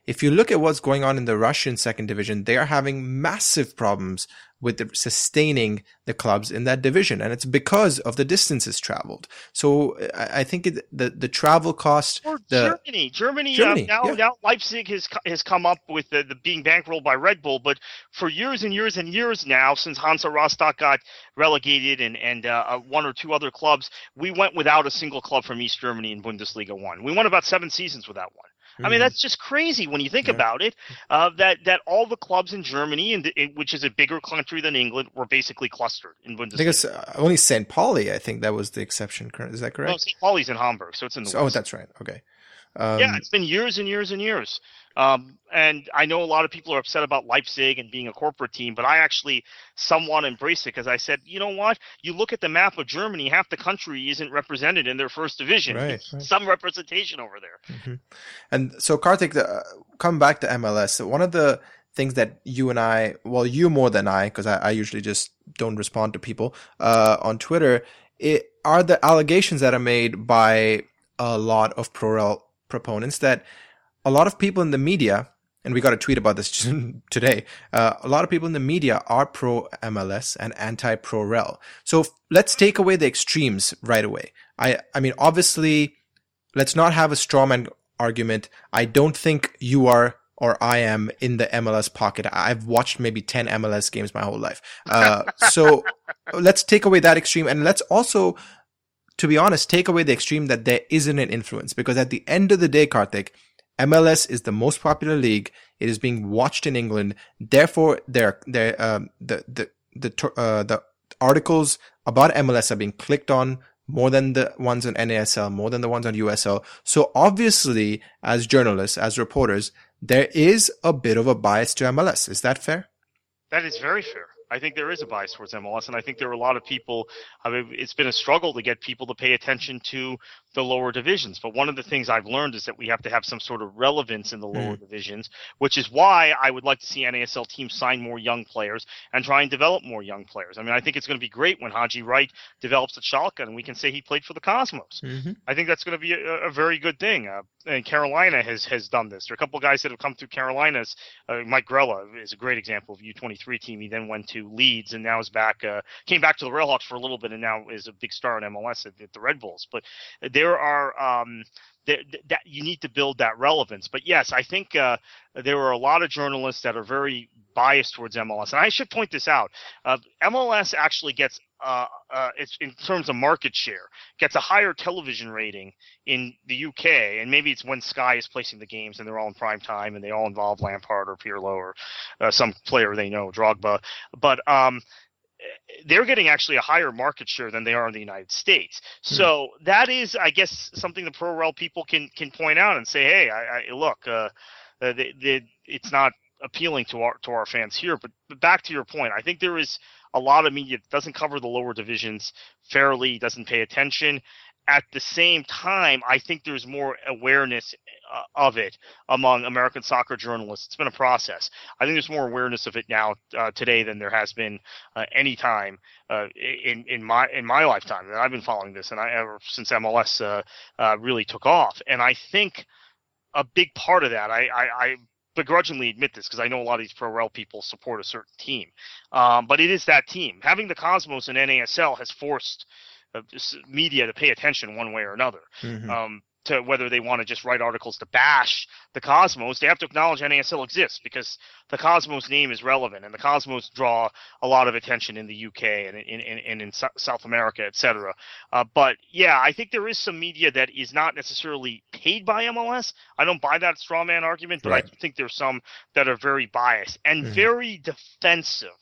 if you look at what's going on in the Russian second division, they are having massive problems with the, sustaining the clubs in that division. And it's because of the distances traveled. So I, I think it, the, the travel cost. Or the, Germany. Germany, Germany um, now, yeah. now Leipzig has has come up with the, the being bankrolled by Red Bull. But for years and years and years now, since Hansa Rostock got relegated and, and uh, one or two other clubs, we went without a single club from East Germany in Bundesliga one. We went about seven seasons without one. I mean, that's just crazy when you think yeah. about it, uh, that, that all the clubs in Germany, and which is a bigger country than England, were basically clustered in Bundesliga. I think uh, only Saint Pauli, I think that was the exception. Is that correct? No, Saint Pauli's in Hamburg, so it's in the so, west. Oh, that's right. Okay. Um, yeah, it's been years and years and years. Um, and I know a lot of people are upset about Leipzig and being a corporate team, but I actually somewhat embrace it because I said, you know what? You look at the map of Germany, half the country isn't represented in their first division. Right, right. Some representation over there. Mm-hmm. And so, Kartik, the, uh, come back to M L S. So one of the things that you and I, well, you more than I, because I, I usually just don't respond to people uh, on Twitter, it, are the allegations that are made by a lot of pro-rel proponents that a lot of people in the media, and we got a tweet about this today, uh, a lot of people in the media are pro-M L S and anti-pro-rel. So f- let's take away the extremes right away. I, I mean, obviously, let's not have a strawman argument. I don't think you are or I am in the M L S pocket. I've watched maybe ten M L S games my whole life. Uh, so let's take away that extreme. And let's also, to be honest, take away the extreme that there isn't an influence. Because at the end of the day, Kartik, M L S is the most popular league. It is being watched in England. Therefore, there, there, um, the, the, the, uh, the articles about M L S are being clicked on more than the ones on N A S L, more than the ones on U S L. So obviously, as journalists, as reporters, there is a bit of a bias to M L S. Is that fair? That is very fair. I think there is a bias towards M L S, and I think there are a lot of people. I mean, it's been a struggle to get people to pay attention to the lower divisions. But one of the things I've learned is that we have to have some sort of relevance in the lower mm. divisions, which is why I would like to see N A S L teams sign more young players and try and develop more young players. I mean, I think it's going to be great when Haji Wright develops at Schalke and we can say he played for the Cosmos. Mm-hmm. I think that's going to be a, a very good thing. Uh, and Carolina has, has done this. There are a couple of guys that have come through Carolinas. Uh, Mike Grella is a great example of a U twenty-three team. He then went to Leeds and now is back, uh, came back to the Railhawks for a little bit and now is a big star in M L S at, at the Red Bulls. But there are, um, that, that you need to build that relevance. But yes, I think uh, there are a lot of journalists that are very biased towards M L S. And I should point this out. Uh, M L S actually gets, uh, uh, it's in terms of market share, gets a higher television rating in the U K. And maybe it's when Sky is placing the games and they're all in prime time and they all involve Lampard or Pirlo or uh, some player they know, Drogba. But um, they're getting actually a higher market share than they are in the United States. So hmm. that is, I guess, something the pro-rel people can can point out and say, hey, I, I look, uh, they, they, it's not appealing to our to our fans here. But, but back to your point, I think there is a lot of media that doesn't cover the lower divisions fairly, doesn't pay attention. At the same time, I think there's more awareness uh, of it among American soccer journalists. It's been a process. I think there's more awareness of it now uh, today than there has been uh, any time uh, in in my in my lifetime. And I've been following this, and I ever since M L S uh, uh, really took off. And I think a big part of that, I I, I begrudgingly admit this because I know a lot of these pro-rel people support a certain team, um, but it is that team. Having the Cosmos and N A S L has forced Uh, media to pay attention one way or another. Mm-hmm. Um, to whether they want to just write articles to bash the Cosmos, they have to acknowledge N A S L exists because the Cosmos name is relevant, and the Cosmos draw a lot of attention in the U K and in, in, in, in South America, et cetera. Uh, but yeah, I think there is some media that is not necessarily paid by M L S. I don't buy that straw man argument, but right. I think there's some that are very biased and mm-hmm. very defensive.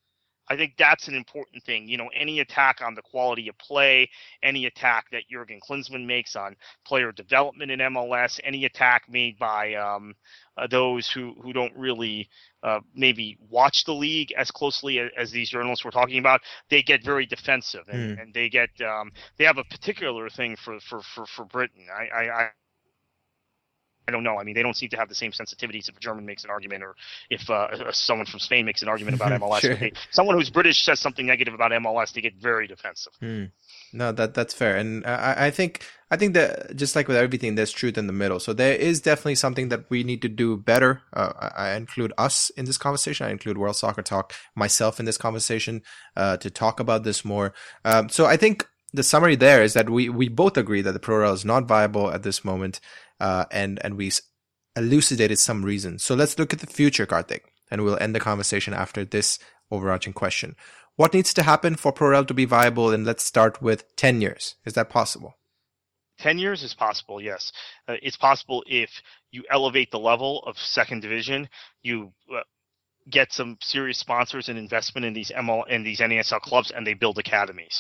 I think that's an important thing. You know, any attack on the quality of play, any attack that Jurgen Klinsmann makes on player development in M L S, any attack made by um, uh, those who, who don't really uh, maybe watch the league as closely as, as these journalists were talking about, they get very defensive and, mm. and they get um, they have a particular thing for for, for, for Britain. I, I, I I don't know. I mean, they don't seem to have the same sensitivities if a German makes an argument or if uh, someone from Spain makes an argument about M L S. Sure. They, someone who's British says something negative about M L S, they get very defensive. Hmm. No, that that's fair, and I, I think I think that just like with everything, there's truth in the middle. So there is definitely something that we need to do better. Uh, I, I include us in this conversation. I include World Soccer Talk, myself in this conversation, uh, to talk about this more. Um, so I think the summary there is that we we both agree that the ProRel is not viable at this moment, uh, and and we elucidated some reasons. So let's look at the future, Karthik, and we'll end the conversation after this overarching question. What needs to happen for ProRel to be viable? And let's start with ten years. Is that possible? ten years is possible, yes. Uh, it's possible if you elevate the level of second division, you uh, get some serious sponsors and investment in these M L in these N A S L clubs, and they build academies.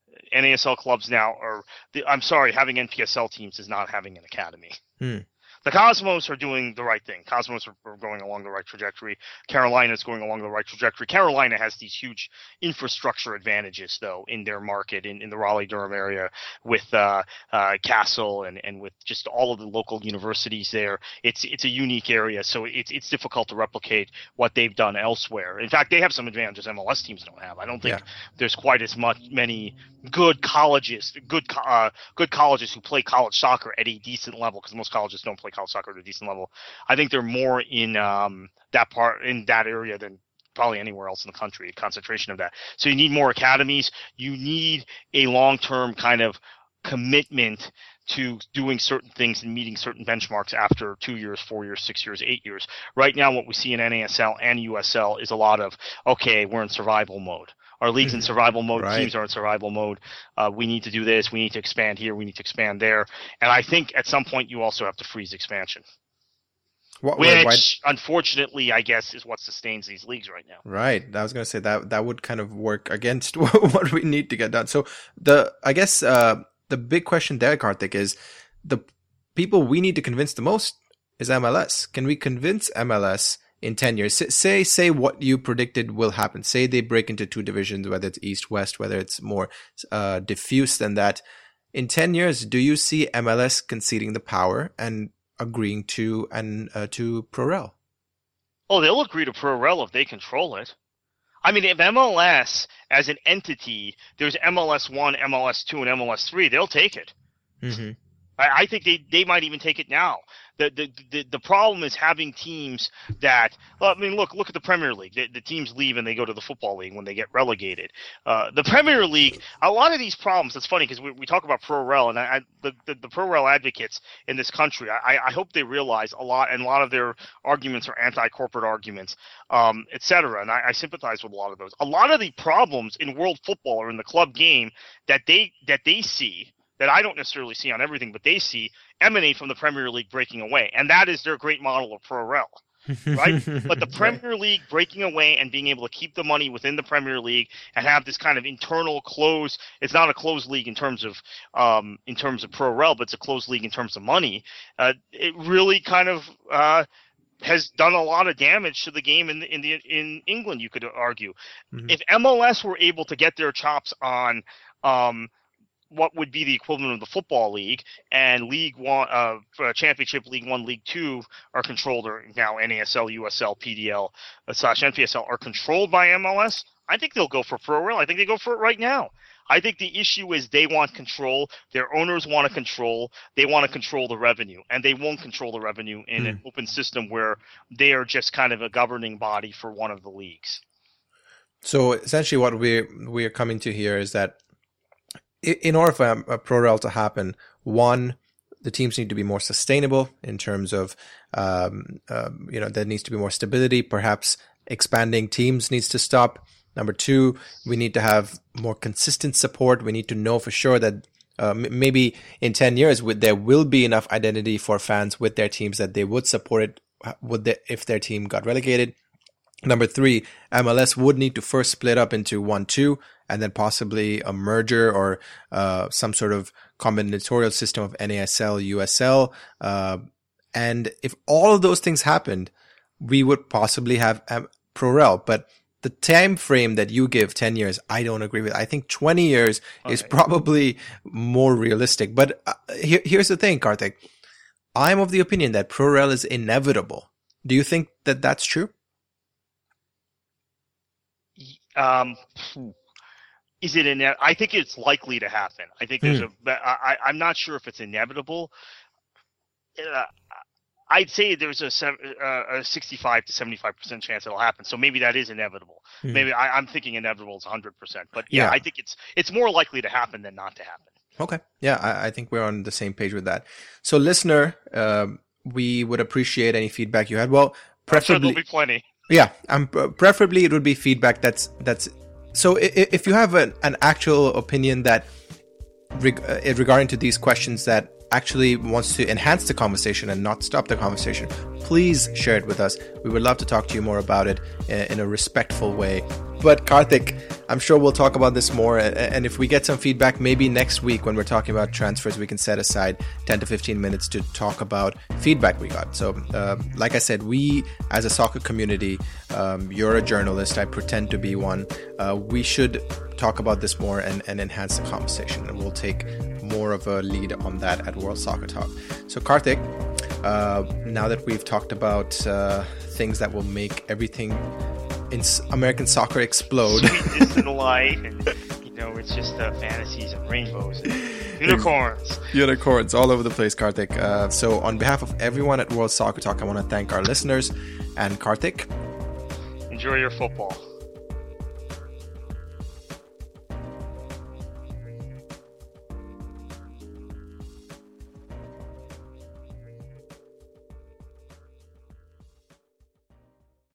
N A S L clubs now are, I'm sorry, having N P S L teams is not having an academy. Hmm. The Cosmos are doing the right thing. Cosmos are going along the right trajectory. Carolina is going along the right trajectory. Carolina has these huge infrastructure advantages, though, in their market, in, in the Raleigh-Durham area, with uh, uh, Castle and, and with just all of the local universities there. It's it's a unique area, so it's it's difficult to replicate what they've done elsewhere. In fact, they have some advantages M L S teams don't have. I don't think Yeah. there's quite as much many good colleges, good uh, good colleges who play college soccer at a decent level, because most colleges don't play college soccer at a decent level. I think they're more in um, that part in that area than probably anywhere else in the country, a concentration of that. So you need more academies. You need a long-term kind of commitment to doing certain things and meeting certain benchmarks after two years, four years, six years, eight years. Right now, what we see in N A S L and U S L is a lot of, okay, we're in survival mode. Our league's in survival mode. Right. Teams are in survival mode. Uh, we need to do this. We need to expand here. We need to expand there. And I think at some point you also have to freeze expansion, What, which wait, why- unfortunately, I guess, is what sustains these leagues right now. Right. I was going to say that that would kind of work against what we need to get done. So the, I guess, uh, the big question there, Karthik, is the people we need to convince the most is M L S. Can we convince M L S in ten years? Say, say what you predicted will happen. Say they break into two divisions, whether it's East, West, whether it's more, uh, diffuse than that. In ten years, do you see M L S conceding the power and agreeing to, and, uh, to ProRel? Oh, they'll agree to ProRel if they control it. I mean, if M L S as an entity, there's M L S one, M L S two, and M L S three, they'll take it. Mm-hmm. I, I think they, they might even take it now. The, the the the problem is having teams that, well, I mean, look look at the Premier League. The, the teams leave and they go to the Football League when they get relegated. Uh, the Premier League, a lot of these problems. It's funny because we, we talk about ProRel, and I, I, the, the the ProRel advocates in this country, I, I hope they realize a lot, and a lot of their arguments are anti-corporate arguments, um, et cetera. And I, I sympathize with a lot of those. A lot of the problems in world football or in the club game that they that they see, that I don't necessarily see on everything, but they see, emanate from the Premier League breaking away. And that is their great model of ProRel, right? But the Premier Right. League breaking away and being able to keep the money within the Premier League and have this kind of internal close, it's not a closed league in terms of um, in terms of ProRel, but it's a closed league in terms of money. Uh, it really kind of uh, has done a lot of damage to the game in the, in the in England, you could argue. Mhm. If M L S were able to get their chops on um, what would be the equivalent of the Football League, and League One, uh, uh, Championship, League One, League Two are controlled, or now N A S L, U S L, P D L uh, slash N P S L are controlled by M L S, I think they'll go for ProRel. I think they go for it right now. I think the issue is they want control. Their owners want to control. They want to control the revenue, and they won't control the revenue in Hmm. an open system where they are just kind of a governing body for one of the leagues. So essentially what we we are coming to here is that i- in order for a, a ProRel to happen, one, the teams need to be more sustainable in terms of, um, um, you know, there needs to be more stability. Perhaps expanding teams needs to stop. Number two, we need to have more consistent support. We need to know for sure that uh, m- maybe in ten years with, there will be enough identity for fans with their teams that they would support it uh, would they, if their team got relegated. Number three, M L S would need to first split up into one, two, and then possibly a merger or uh, some sort of combinatorial system of N A S L, U S L. Uh, and if all of those things happened, we would possibly have um, ProRel. But the time frame that you give, ten years, I don't agree with. I think twenty years is Okay. probably more realistic. But uh, here, here's the thing, Karthik. I'm of the opinion that pro-rel is inevitable. Do you think that that's true? Um, is it ine- I think it's likely to happen. I think there's Hmm. a. I, I'm not sure if it's inevitable. Uh, I'd say there's a, sev- uh, a sixty-five to seventy-five percent chance it'll happen. So maybe that is inevitable. Hmm. Maybe I, I'm thinking inevitable is one hundred percent. But yeah, Yeah. I think it's it's more likely to happen than not to happen. Okay. Yeah, I, I think we're on the same page with that. So, listener, um, we would appreciate any feedback you had. Well, I'm sure preferably, there'll be plenty. yeah, um, preferably it would be feedback that's that's. So, i- i- if you have an, an actual opinion that reg- uh, regarding to these questions that actually wants to enhance the conversation and not stop the conversation, please share it with us. We would love to talk to you more about it in, in a respectful way. But Karthik, I'm sure we'll talk about this more. a- And if we get some feedback, maybe next week when we're talking about transfers, we can set aside ten to fifteen minutes to talk about feedback we got. So, uh, like I said, we as a soccer community, um, you're a journalist, I pretend to be one. Uh, we should talk about this more and, and enhance the conversation. And we'll take more of a lead on that at World Soccer Talk. So, Karthik, uh, now that we've talked about uh, things that will make everything in s- American soccer explode. Sweetness and light, and you know, it's just uh, fantasies and rainbows and unicorns. Unicorns all over the place, Karthik. Uh, so, on behalf of everyone at World Soccer Talk, I want to thank our listeners and Karthik. Enjoy your football.